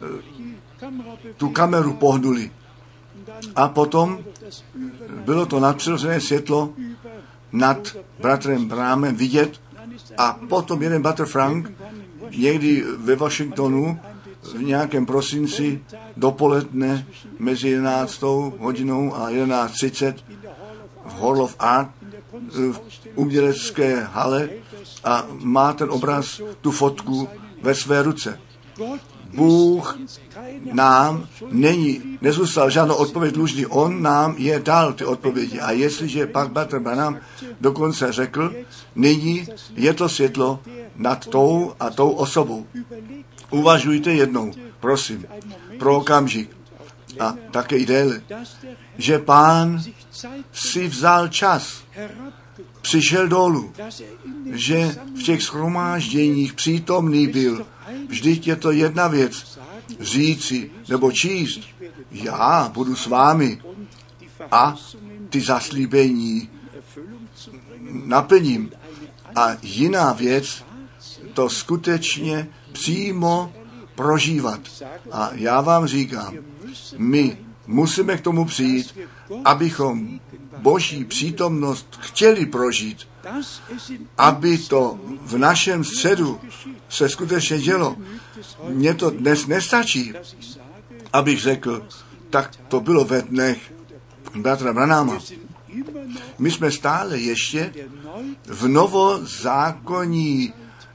tu kameru pohnuli. A potom bylo to nadpřirozené světlo nad bratrem Branhamem vidět a potom jeden bratr Frank někdy ve Washingtonu v nějakém prosinci dopoledne mezi jedenáctou hodinou a jedenáct třicet v Hall of Art v umělecké hale a má ten obraz, tu fotku ve své ruce. Bůh nám není, nezůstal žádnou odpověď dlužný, on nám je dal ty odpovědi. A jestliže pak Brother Branham dokonce řekl, nyní je to světlo nad tou a tou osobou. Uvažujte jednou, prosím, pro okamžik a také i déle, že Pán si vzal čas, přišel dolů, že v těch shromážděních přítomný byl. Vždyť je to jedna věc, říci nebo číst, já budu s vámi a ty zaslíbení naplním. A jiná věc, to skutečně přímo prožívat. A já vám říkám, my musíme k tomu přijít, abychom Boží přítomnost chtěli prožít, aby to v našem středu se skutečně dělo. Mně to dnes nestačí, abych řekl, tak to bylo ve dnech bratra Branhama. My jsme stále ještě v novozákonní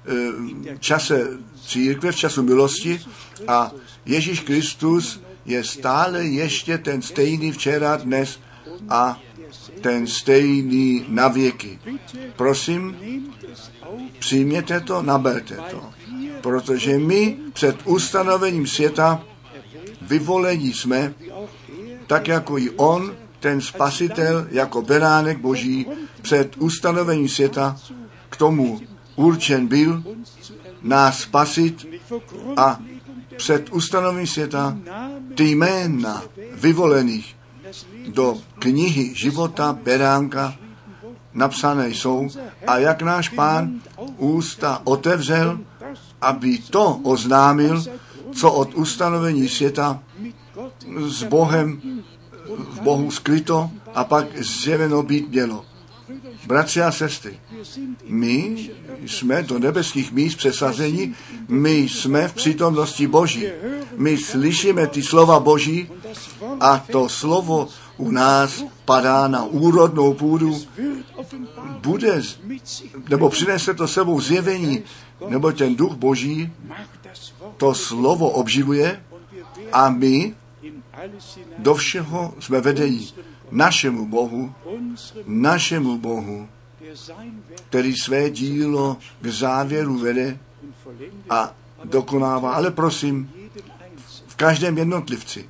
čase církve, v času milosti a Ježíš Kristus je stále ještě ten stejný včera, dnes a ten stejný na věky. Prosím, přijměte to, naberte to, protože my před ustanovením světa vyvolení jsme, tak jako i on, ten spasitel, jako beránek Boží, před ustanovením světa k tomu určen byl nás spasit a před ustanovením světa ty jména vyvolených do knihy života beránka napsané jsou a jak náš Pán ústa otevřel, aby to oznámil, co od ustanovení světa s Bohem v Bohu skryto a pak zjeveno být mělo. Bratři a sestry, my jsme do nebeských míst přesazeni, my jsme v přítomnosti Boží. My slyšíme ty slova Boží a to slovo u nás padá na úrodnou půdu, bude, nebo přinese to sebou zjevení, nebo ten duch Boží to slovo obživuje a my do všeho jsme vedení našemu Bohu, našemu Bohu, který své dílo k závěru vede a dokonává. Ale prosím, v každém jednotlivci,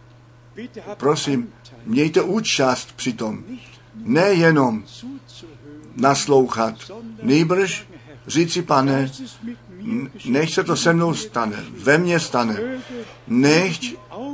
prosím, mějte účast při tom. Nejenom naslouchat, nýbrž říci, Pane, nech se to se mnou stane, ve mně stane. Nechť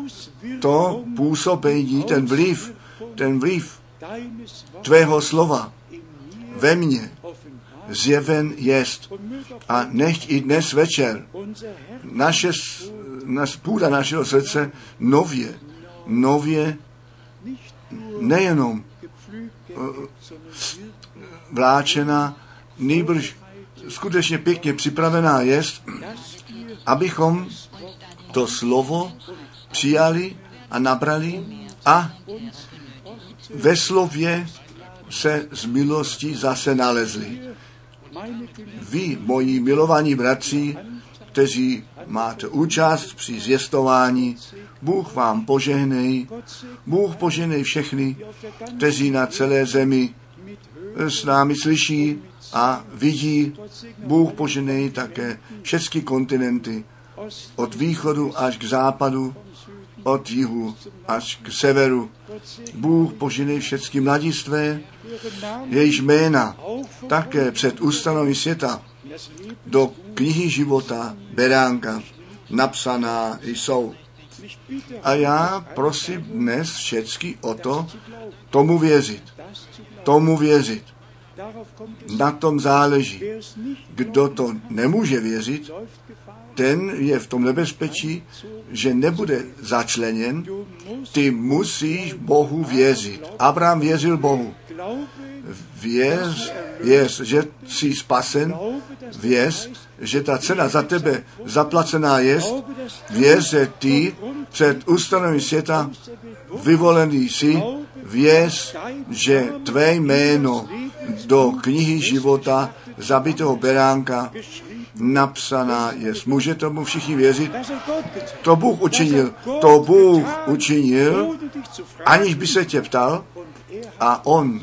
to působení, ten vliv, ten vliv tvého slova ve mně zjeven jest. A nechť i dnes večer naše, naš, půda našeho srdce nově, nově nejenom vláčená, nýbrž skutečně pěkně připravená jest, abychom to slovo přijali a nabrali a ve slově se z milostí zase nalezli. Vy, moji milovaní bratři, kteří máte účast při zvěstování, Bůh vám požehnej, Bůh požehnej všechny, kteří na celé zemi s námi slyší a vidí. Bůh požehnej také všechny kontinenty, od východu až k západu, od jihu až k severu. Bůh poženej všechny mladistvé, jejíž jména také před ustanovením světa do knihy života beránka napsaná jsou. A já prosím dnes všechny o to, tomu věřit. Tomu věřit. Na tom záleží. Kdo to nemůže věřit, ten je v tom nebezpečí, že nebude začleněn. Ty musíš Bohu věřit. Abraham věřil Bohu. Věř, věř, že jsi spasen, věř, že ta cena za tebe zaplacená je, věř, že ty před ustanovením světa vyvolený jsi, věř, že tvé jméno do knihy života zabitého beránka napsaná je. Může tomu všichni věřit? To Bůh učinil. To Bůh učinil, aniž by se tě ptal, a on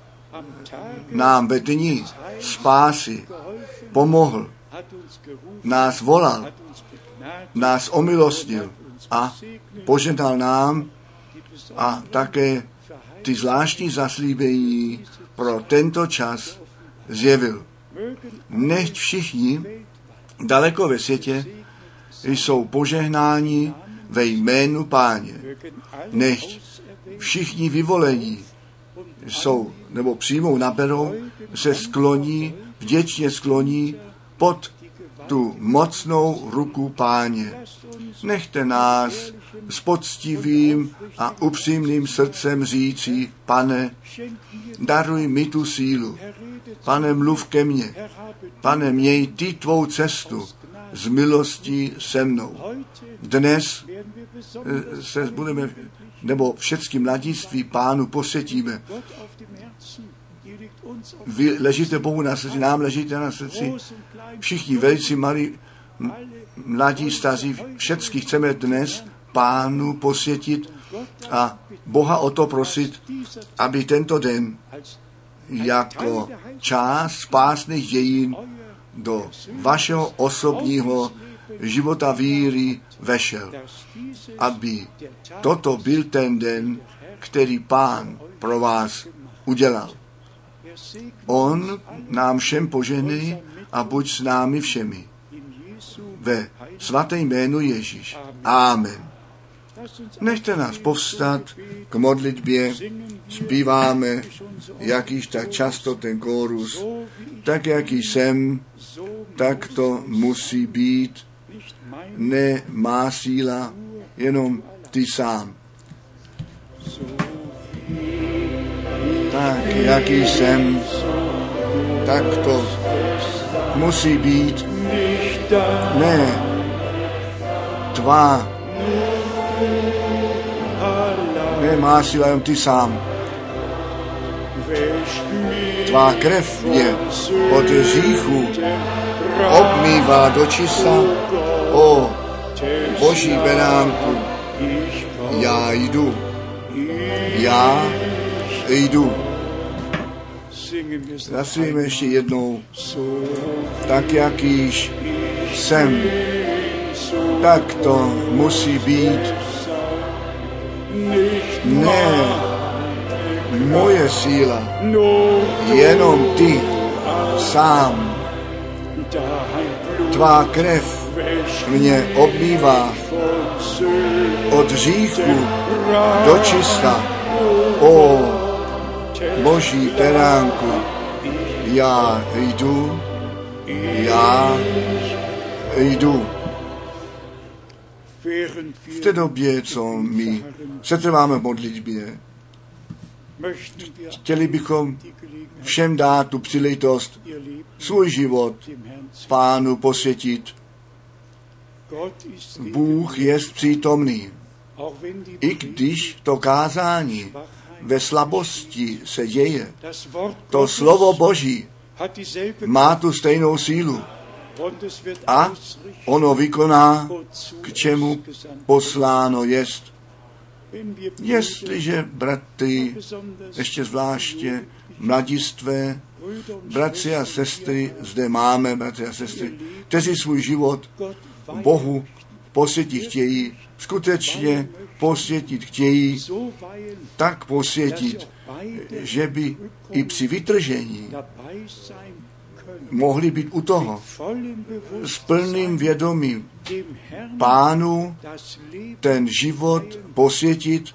nám ve dni spásy pomohl, nás volal, nás omilostnil a požehnal nám a také ty zvláštní zaslíbení pro tento čas zjevil. Nechť všichni daleko ve světě jsou požehnáni ve jménu Páně. Nechť všichni vyvolení jsou, nebo přijmou, naberou, se skloní, vděčně skloní pod tu mocnou ruku Páně. Nechte nás s poctivým a upřímným srdcem říci, Pane, daruj mi tu sílu. Pane, mluv ke mně. Pane, měj ty tvou cestu z milostí se mnou. Dnes se budeme, nebo všechny mladiství Pánu posvětíme. Vy ležíte Bohu na srdci, nám ležíte na srdci. Všichni velici malí, mladí, staří, všechny chceme dnes Pánu posvětit a Boha o to prosit, aby tento den jako část spásných dějin do vašeho osobního života víry vešel. Aby toto byl ten den, který Pán pro vás udělal. On nám všem požehnej a buď s námi všemi. Ve svaté jménu Ježíš. Amen. Nechte nás povstat k modlitbě, zpíváme, jakýž tak často ten kórus, tak jaký jsem, tak to musí být, ne má síla, jenom ty sám. Tak jaký jsem, tak to musí být, ne tvá, nemá síla, jen ty sám. Tvá krev mě od hříchu obmývá do čista. O Boží beránku, já jdu, já jdu. Zaspívíme ještě jednou. Tak jakýž jsem, tak to musí být. Ne moje síla, jenom ty sám. Tvá krev mě obmývá od hříchu do čista. O Boží beránku, já jdu, já jdu. V té době, co my setrváme v modlitbě, chtěli bychom všem dát tu příležitost svůj život Pánu posvětit. Bůh je přítomný. I když to kázání ve slabosti se děje, to slovo Boží má tu stejnou sílu a ono vykoná, k čemu posláno jest. Jestliže bratry, ještě zvláště mladistvé, bratři a sestry, zde máme bratři a sestry, kteří svůj život Bohu posvětit chtějí, skutečně posvětit chtějí, tak posvětit, že by i při vytržení mohli být u toho s plným vědomím Pánu ten život posvětit,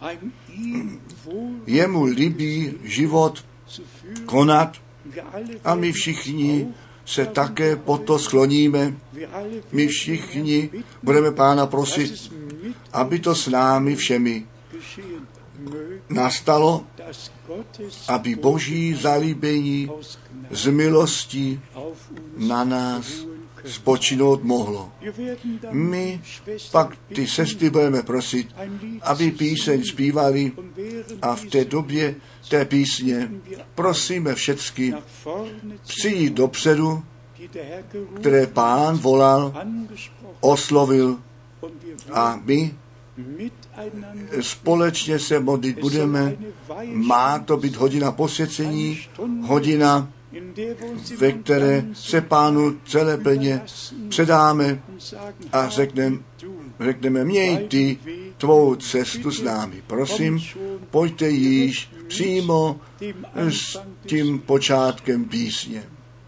jemu líbí život konat a my všichni se také po to skloníme. My všichni budeme Pána prosit, aby to s námi všemi nastalo, aby Boží zalíbení z milosti na nás spočinout mohlo. My pak ty sestry budeme prosit, aby píseň zpívali a v té době té písně prosíme všecky přijít dopředu, které Pán volal, oslovil a my společně se modlit budeme. Má to být hodina posvěcení, hodina, ve které se Pánu celé plně předáme a řekneme, řekneme, měj ty tvou cestu s námi. Prosím, pojďte již přímo s tím počátkem písně.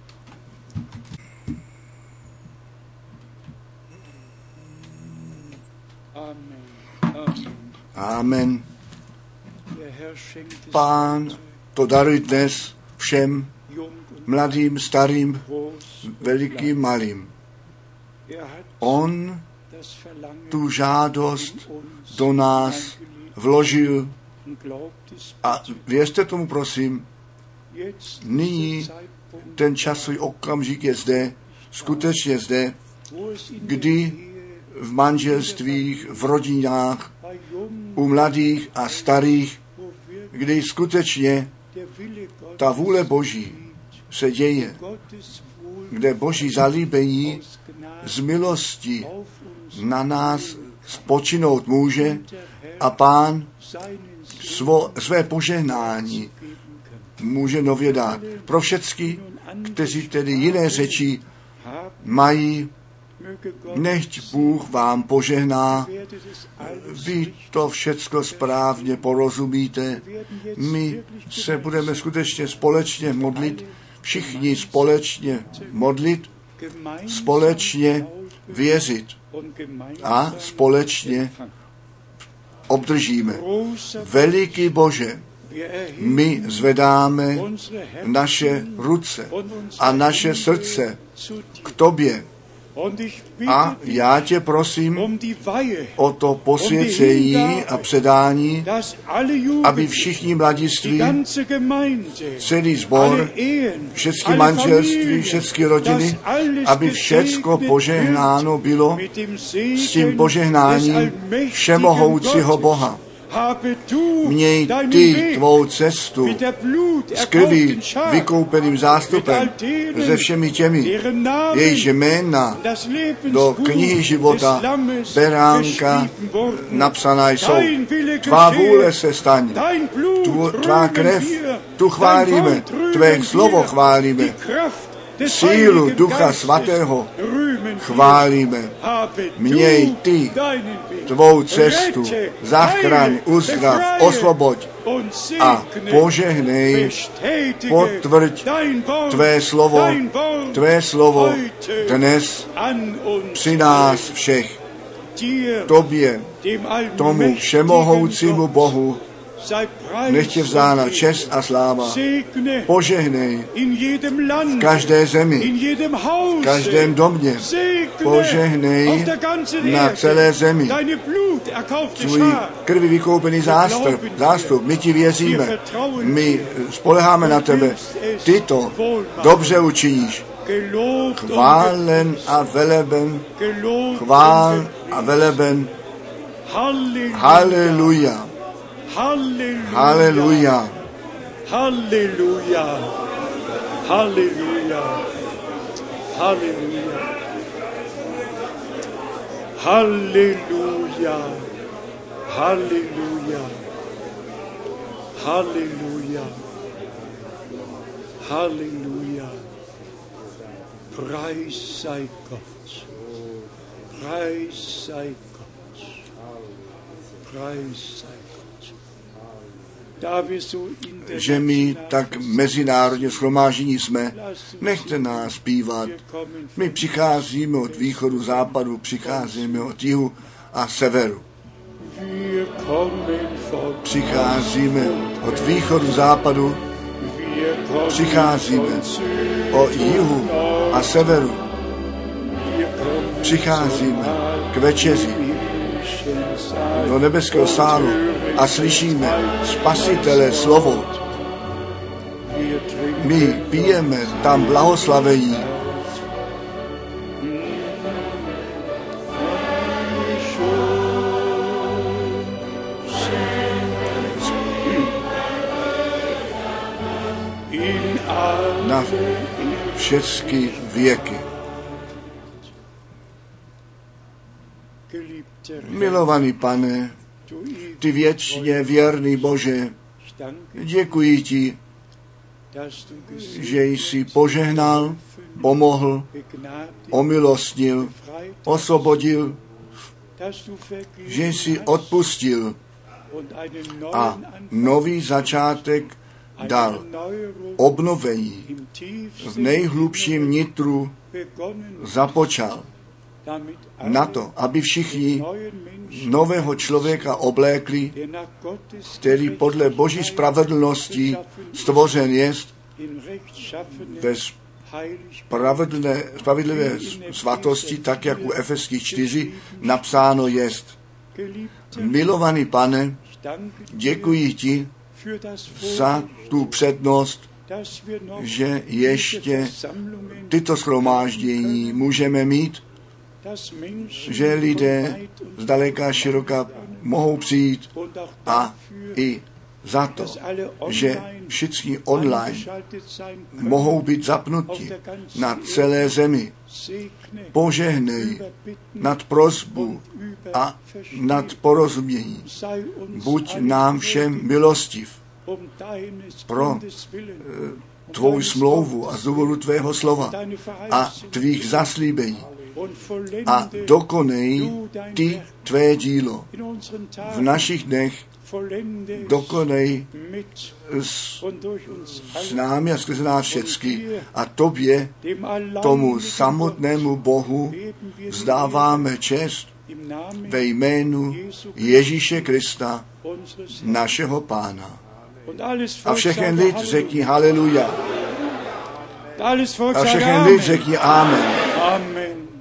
Amen. Pán to daruje dnes všem, mladým, starým, velikým, malým. On tu žádost do nás vložil a věřte tomu, prosím, nyní ten časový okamžik je zde, skutečně zde, kdy v manželstvích, v rodinách, u mladých a starých, kdy skutečně ta vůle Boží se děje, kde Boží zalíbení z milosti na nás spočinout může a Pán svo, své požehnání může nově dát. Pro všechny, kteří tedy jiné řeči mají, nechť Bůh vám požehná, vy to všecko správně porozumíte, my se budeme skutečně společně modlit, všichni společně modlit, společně věřit a společně obdržíme. Veliký Bože, my zvedáme naše ruce a naše srdce k Tobě. A já tě prosím o to posvěcení a předání, aby všichni mladiství, celý sbor, všechny manželství, všechny rodiny, aby všecko požehnáno bylo s tím požehnáním všemohoucího Boha. Měj ty tvou cestu s krví vykoupeným zástupem se všemi těmi, jejichž jména do knihy života beránka napsaná jsou. Tvá vůle se staň, tvá krev, tu chválíme, tvé slovo chválíme, sílu Ducha Svatého chválíme. Měj ty tvou cestu, zachraň, uzdrav, osvoboď a požehnej, potvrď tvé slovo, tvé slovo dnes při nás všech. Tobě, tomu všemohoucímu Bohu, nech tě vzána čest a sláva. Požehnej v každé zemi, v každém domě. Požehnej na celé zemi. Tvůj krvi vykoupený zástup, zástup. My ti věříme. My spoleháme na tebe. Ty to dobře učiníš. Chválen a veleben, chvál a veleben. Haleluja. Halleluja. Halleluja. Halleluja. Halleluja. Halleluja. Halleluja. Halleluja. Halleluja. Preis sei Gott. Preis sei Gott. že my tak mezinárodně shromáždění jsme. Nechte nás zpívat. My přicházíme od východu, západu, přicházíme od jihu a severu. Přicházíme od východu, západu, přicházíme od jihu a severu. Přicházíme k večeři do nebeského sálu a slyšíme Spasitele slovo. My pijeme tam blahoslavení. Na všechny věky. Milovaný Pane, ty věčně věrný Bože, děkuji ti, že jsi požehnal, pomohl, omilostnil, osvobodil, že jsi odpustil a nový začátek dal, obnovení v nejhlubším nitru započal na to, aby všichni nového člověka oblékli, který podle Boží spravedlnosti stvořen jest ve spravedlivé, spravedlivé svatosti, tak jak u Efeských čtyři napsáno jest. Milovaný Pane, děkuji ti za tu přednost, že ještě tyto shromáždění můžeme mít, že lidé zdaleka a široka mohou přijít a i za to, že všichni online mohou být zapnuti na celé zemi. Požehnej nad prosbu a nad porozumění. Buď nám všem milostiv pro tvou smlouvu a z důvodu tvého slova a tvých zaslíbení. A dokonej ty tvé dílo v našich dnech, dokonej s, s námi a skrze nás všecky a tobě, tomu samotnému Bohu, vzdáváme čest ve jménu Ježíše Krista, našeho Pána. A všechen lid řekni haleluja. A všechen lid řekni amen. Amen.